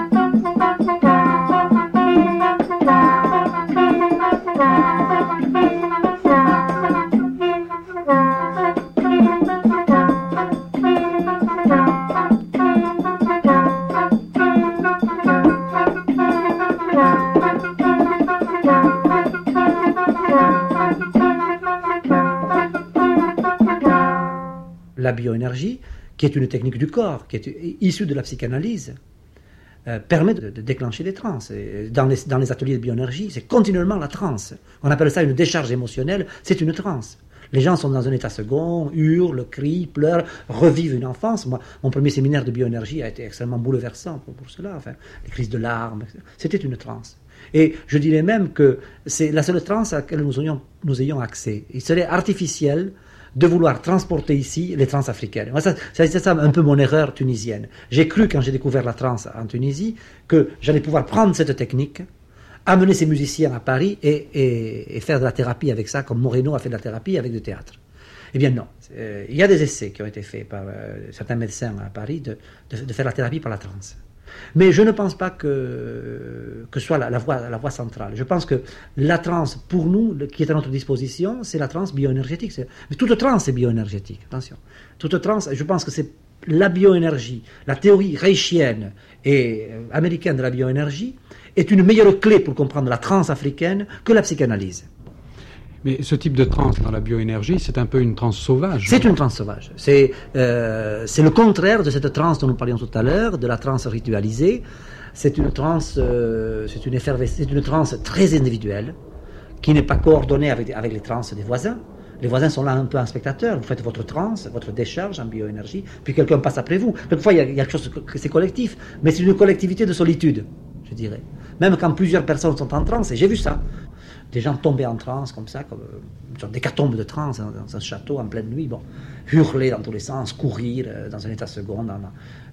la bioénergie, qui est une technique du corps, qui est issue de la psychanalyse, permet de déclencher des transes. Et dans les ateliers de bioénergie, c'est continuellement la transe. On appelle ça une décharge émotionnelle, c'est une transe. Les gens sont dans un état second, hurlent, crient, pleurent, revivent une enfance. Moi, mon premier séminaire de bioénergie a été extrêmement bouleversant pour cela. Enfin, les crises de larmes, c'était une transe. Et je dirais même que c'est la seule transe à laquelle nous ayons accès. Il serait artificiel de vouloir transporter ici les trans africaines. C'est ça un peu mon erreur tunisienne. J'ai cru, quand j'ai découvert la trance en Tunisie, que j'allais pouvoir prendre cette technique, amener ces musiciens à Paris et faire de la thérapie avec ça, comme Moreno a fait de la thérapie avec du théâtre. Eh bien non. Il y a des essais qui ont été faits par certains médecins à Paris de faire la thérapie par la trance. Mais je ne pense pas que soit la voie centrale. Je pense que la transe, pour nous, qui est à notre disposition, c'est la transe bioénergétique. Mais toute transe est bioénergétique, attention. Toute transe, je pense que c'est la bioénergie, la théorie reichienne et américaine de la bioénergie est une meilleure clé pour comprendre la transe africaine que la psychanalyse. Mais ce type de transe dans la bioénergie, c'est un peu une transe sauvage. C'est une transe sauvage. C'est le contraire de cette transe dont nous parlions tout à l'heure, de la transe ritualisée. C'est une transe, c'est une transe très individuelle, qui n'est pas coordonnée avec les transes des voisins. Les voisins sont là un peu en spectateur. Vous faites votre transe, votre décharge en bioénergie, puis quelqu'un passe après vous. Quelquefois, il y a quelque chose que c'est collectif, mais c'est une collectivité de solitude, je dirais. Même quand plusieurs personnes sont en transe, et j'ai vu ça. Des gens tombaient en transe comme ça, comme une sorte d'hécatombe de transe dans un château en pleine nuit, hurler dans tous les sens, courir dans un état second dans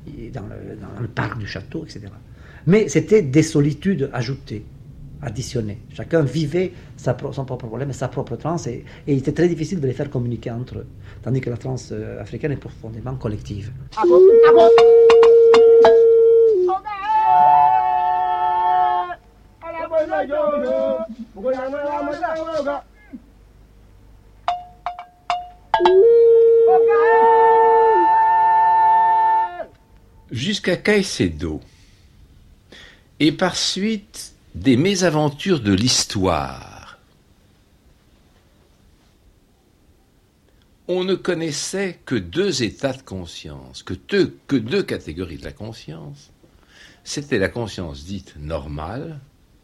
le parc du château, etc. Mais c'était des solitudes ajoutées, additionnées. Chacun vivait son propre problème, sa propre transe, et il était très difficile de les faire communiquer entre eux. Tandis que la transe africaine est profondément collective. Jusqu'à Caicedo, et par suite des mésaventures de l'histoire, on ne connaissait que deux états de conscience, que deux catégories de la conscience. C'était la conscience dite normale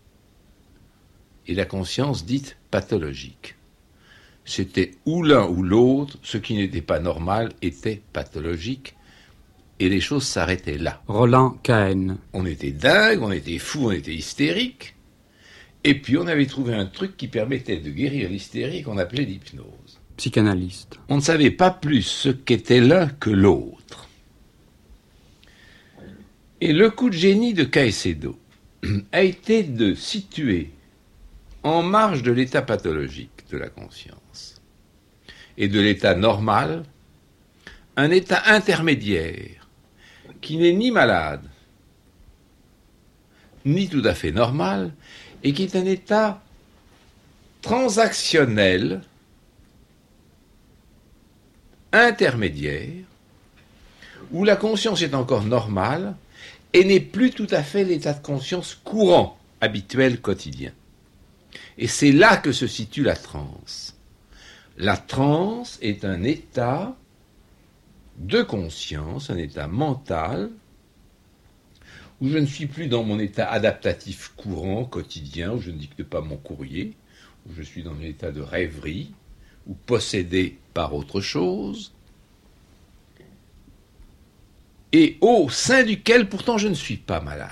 et la conscience dite pathologique. C'était ou l'un ou l'autre, ce qui n'était pas normal était pathologique, et les choses s'arrêtaient là. Roland Cahen. On était dingue, on était fou, on était hystérique, et puis on avait trouvé un truc qui permettait de guérir l'hystérie qu'on appelait l'hypnose. Psychanalyste. On ne savait pas plus ce qu'était l'un que l'autre. Et le coup de génie de Caicedo a été de situer en marge de l'état pathologique de la conscience et de l'état normal, un état intermédiaire qui n'est ni malade, ni tout à fait normal, et qui est un état transactionnel, intermédiaire, où la conscience est encore normale et n'est plus tout à fait l'état de conscience courant, habituel, quotidien. Et c'est là que se situe la transe. La transe est un état de conscience, un état mental, où je ne suis plus dans mon état adaptatif courant, quotidien, où je ne dicte pas mon courrier, où je suis dans un état de rêverie, ou possédé par autre chose, et au sein duquel pourtant je ne suis pas malade.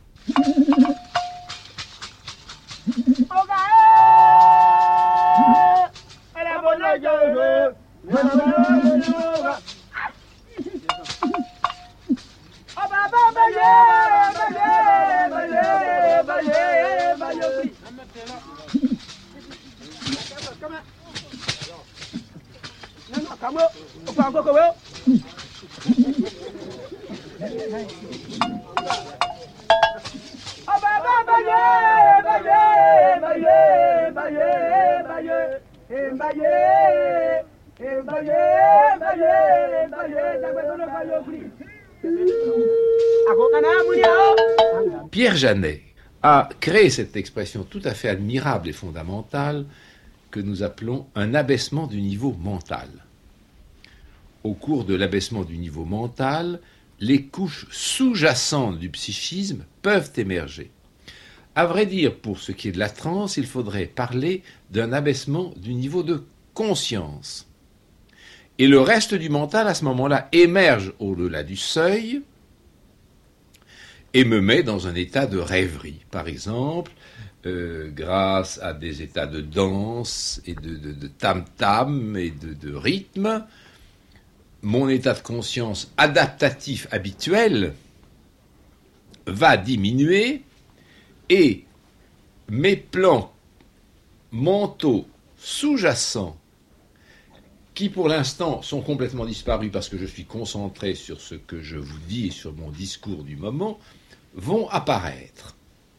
Pierre Janet a créé cette expression tout à fait admirable et fondamentale que nous appelons un abaissement du niveau mental. au cours de l'abaissement du niveau mental, les couches sous-jacentes du psychisme peuvent émerger. À vrai dire, pour ce qui est de la transe, il faudrait parler d'un abaissement du niveau de conscience. Et le reste du mental, à ce moment-là, émerge au-delà du seuil et me met dans un état de rêverie. Par exemple, grâce à des états de danse et de tam-tam et de rythme, mon état de conscience adaptatif habituel va diminuer et mes plans mentaux sous-jacents, qui pour l'instant sont complètement disparus parce que je suis concentré sur ce que je vous dis et sur mon discours du moment, vont apparaître.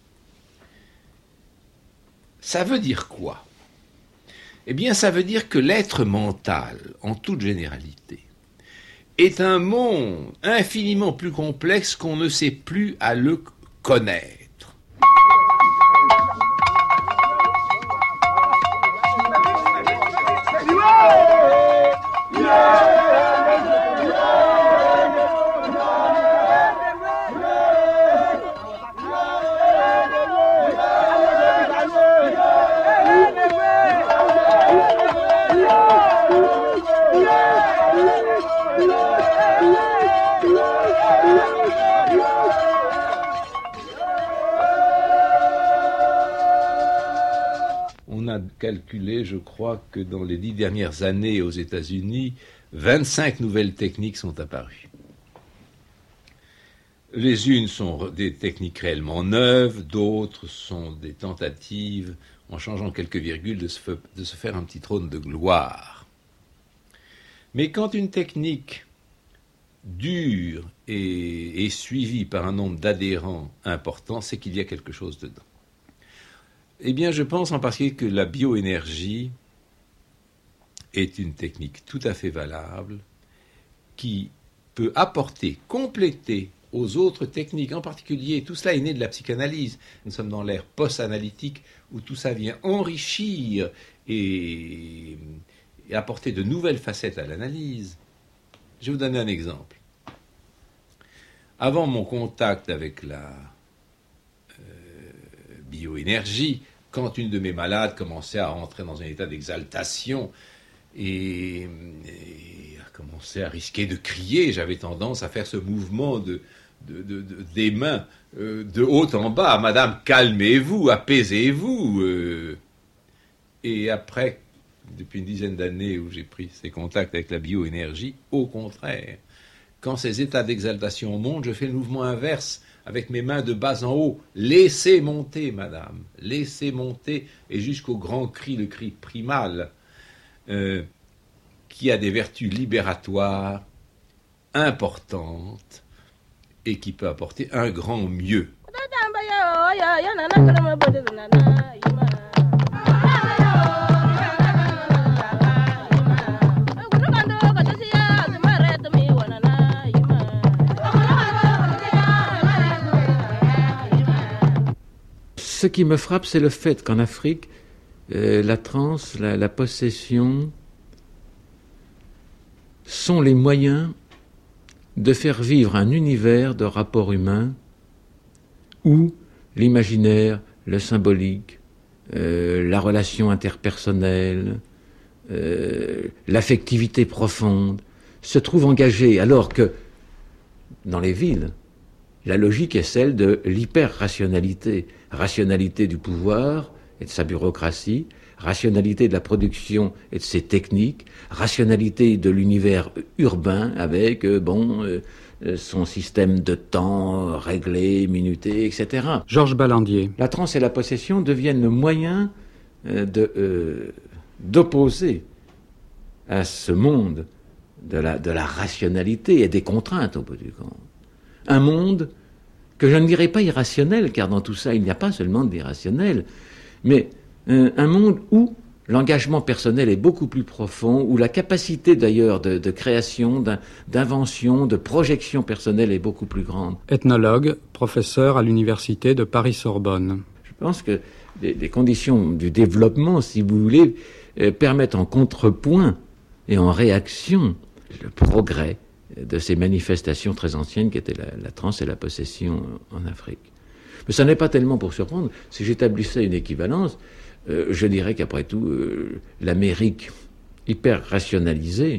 Ça veut dire quoi? Eh bien, ça veut dire que l'être mental, en toute généralité, est un monde infiniment plus complexe qu'on ne sait plus à le connaître. On a calculé, je crois, que dans les 10 dernières années aux États-Unis, 25 nouvelles techniques sont apparues. Les unes sont des techniques réellement neuves, d'autres sont des tentatives, en changeant quelques virgules, de se faire un petit trône de gloire. Mais quand une technique dure et est suivie par un nombre d'adhérents important, c'est qu'il y a quelque chose dedans. Eh bien, je pense en particulier que la bioénergie est une technique tout à fait valable qui peut apporter, compléter aux autres techniques, en particulier, tout cela est né de la psychanalyse. Nous sommes dans l'ère post-analytique où tout ça vient enrichir et apporter de nouvelles facettes à l'analyse. Je vais vous donner un exemple. Avant mon contact avec la bioénergie, quand une de mes malades commençait à rentrer dans un état d'exaltation et a commencé à risquer de crier, j'avais tendance à faire ce mouvement des mains de haut en bas. Madame, calmez-vous, apaisez-vous. Et après, depuis une dizaine d'années où j'ai pris ces contacts avec la bioénergie, au contraire, quand ces états d'exaltation montent, je fais le mouvement inverse avec mes mains de bas en haut. Laissez monter, madame, laissez monter, et jusqu'au grand cri, le cri primal, qui a des vertus libératoires importantes et qui peut apporter un grand mieux. Ce qui me frappe, c'est le fait qu'en Afrique, la transe, la possession sont les moyens de faire vivre un univers de rapports humains où l'imaginaire, le symbolique, la relation interpersonnelle, l'affectivité profonde se trouvent engagés, alors que dans les villes, la logique est celle de l'hyper-rationalité, rationalité du pouvoir et de sa bureaucratie, rationalité de la production et de ses techniques, rationalité de l'univers urbain avec son système de temps réglé, minuté, etc. Georges Ballandier. La transe et la possession deviennent le moyen d'opposer à ce monde de la rationalité et des contraintes au bout du compte. Un monde que je ne dirais pas irrationnel, car dans tout ça, il n'y a pas seulement de l'irrationnel, mais un monde où l'engagement personnel est beaucoup plus profond, où la capacité d'ailleurs de création, d'invention, de projection personnelle est beaucoup plus grande. Ethnologue, professeur à l'université de Paris-Sorbonne. Je pense que les conditions du développement, si vous voulez, permettent en contrepoint et en réaction le progrès de ces manifestations très anciennes qui étaient la transe et la possession en Afrique. Mais ça n'est pas tellement pour surprendre. Si j'établissais une équivalence, je dirais qu'après tout, l'Amérique hyper rationalisée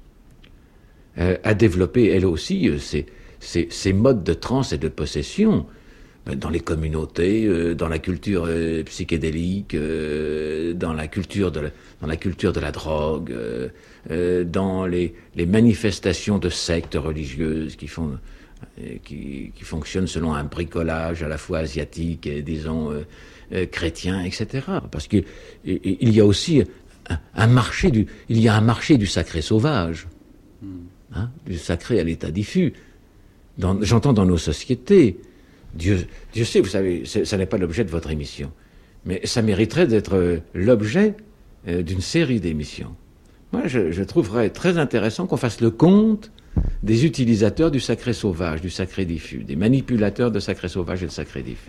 a développé elle aussi ces modes de transe et de possession dans les communautés, dans la culture psychédélique, dans la culture de la drogue, dans les manifestations de sectes religieuses qui fonctionnent selon un bricolage à la fois asiatique et disons chrétien, etc. Parce qu'il y a aussi un marché du sacré sauvage, hein, du sacré à l'état diffus. J'entends dans nos sociétés. Dieu sait, vous savez, ça n'est pas l'objet de votre émission, mais ça mériterait d'être l'objet d'une série d'émissions. Moi, je trouverais très intéressant qu'on fasse le compte des utilisateurs du sacré sauvage, du sacré diffus, des manipulateurs de sacré sauvage et de sacré diffus.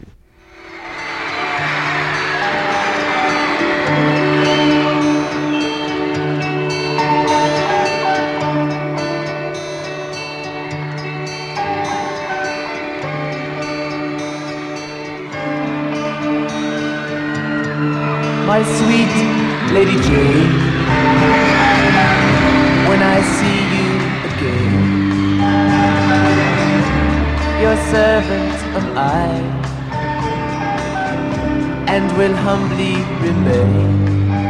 My sweet Lady Jane, when I see you again, your servant am I, and will humbly remain.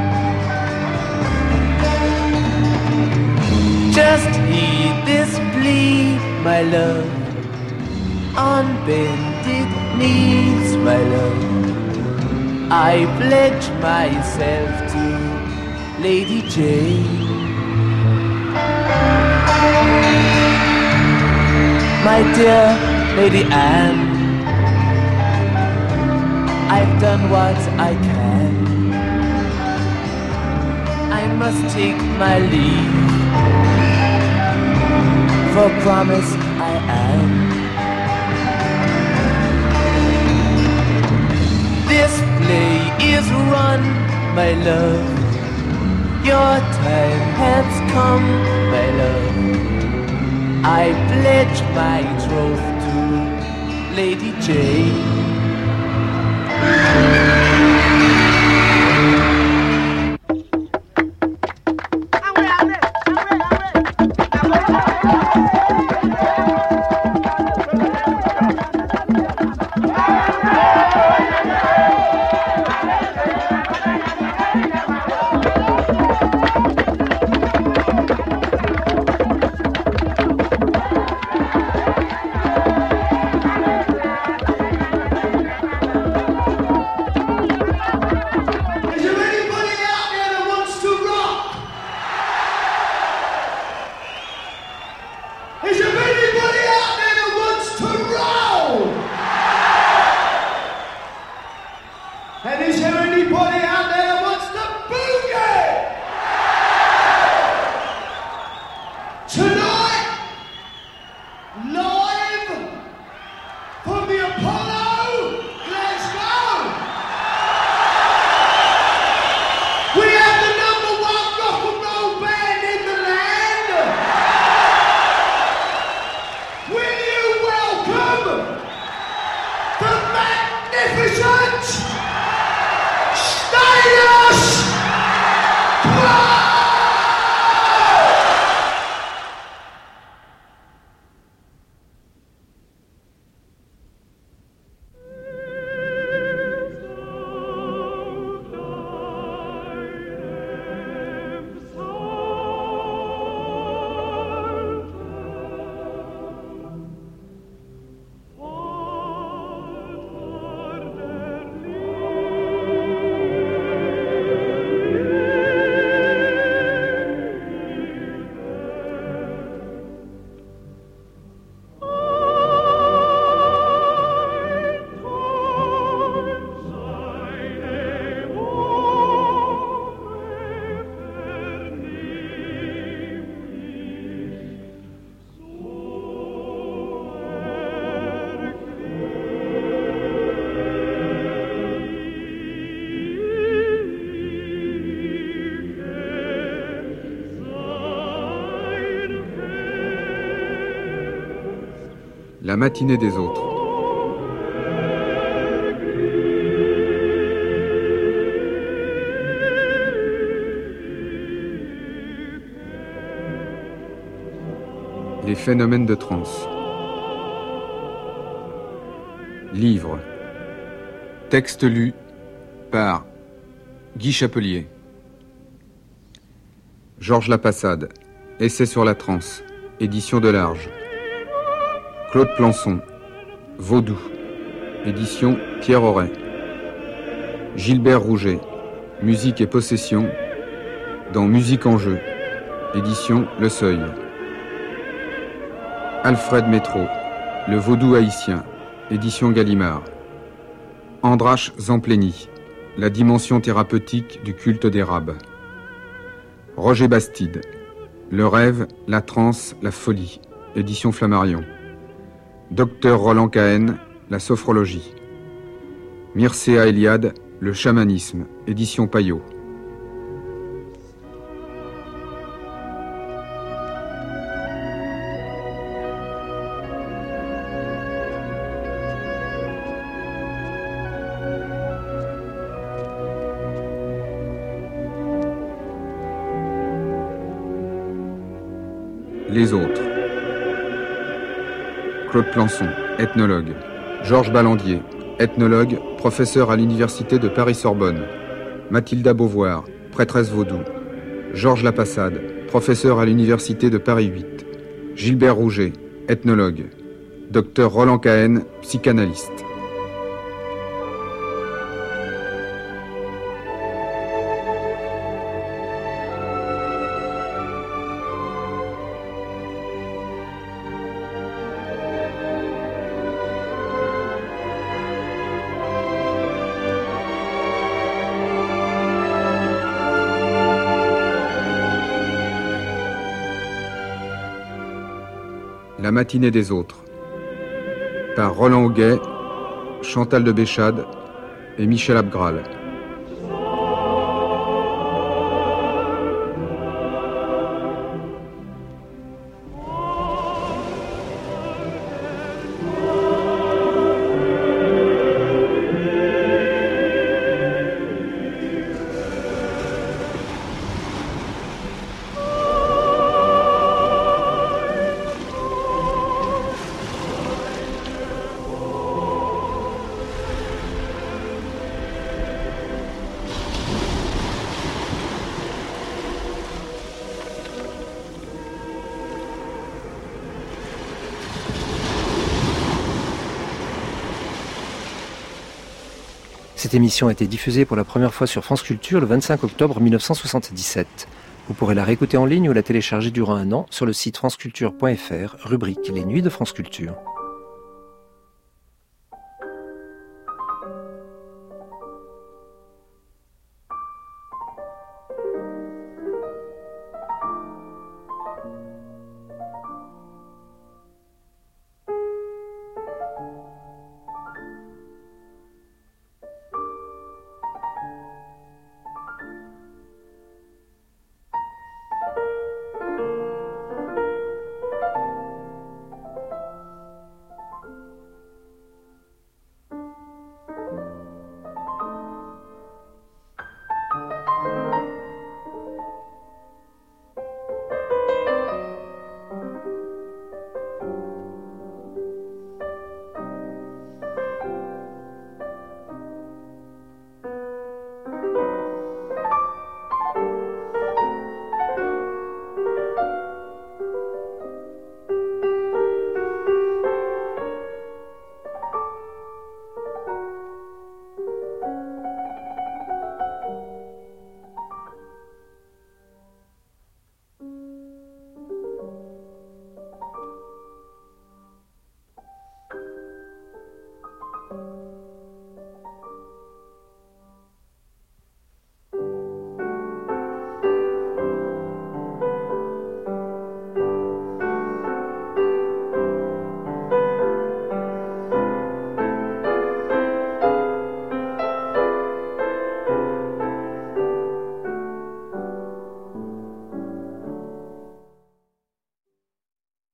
Just heed this plea, my love, on bended knees, my love. I pledge myself to Lady Jane. My dear Lady Anne, I've done what I can. I must take my leave, for promise I am. This play is run, my love. Your time has come, my love. I pledge my troth to Lady Jane. La matinée des autres. Les phénomènes de transe. Livre. Texte lu par Guy Chapelier. Georges Lapassade. Essai sur la transe. Édition de Large. Claude Plançon. Vaudou. Édition Pierre Auray. Gilbert Rouget. Musique et possession. Dans Musique en jeu. Édition Le Seuil. Alfred Métro. Le vaudou haïtien. Édition Gallimard. Andrache Zamplény. La dimension thérapeutique du culte des rabbes. Roger Bastide. Le rêve, la transe, la folie. Édition Flammarion. Docteur Roland Cahen. La sophrologie. Mircea Eliade. Le chamanisme. Édition Payot. Les autres. Claude Plançon, ethnologue. Georges Ballandier, ethnologue, professeur à l'université de Paris-Sorbonne. Mathilda Beauvoir, prêtresse vaudou. Georges Lapassade, professeur à l'université de Paris 8. Gilbert Rouget, ethnologue. Docteur Roland Cahen, psychanalyste. La matinée des autres. Par Roland Auguet, Chantal de Béchade et Michel Abgral. Cette émission a été diffusée pour la première fois sur France Culture le 25 octobre 1977. Vous pourrez la réécouter en ligne ou la télécharger durant un an sur le site franceculture.fr, rubrique Les Nuits de France Culture.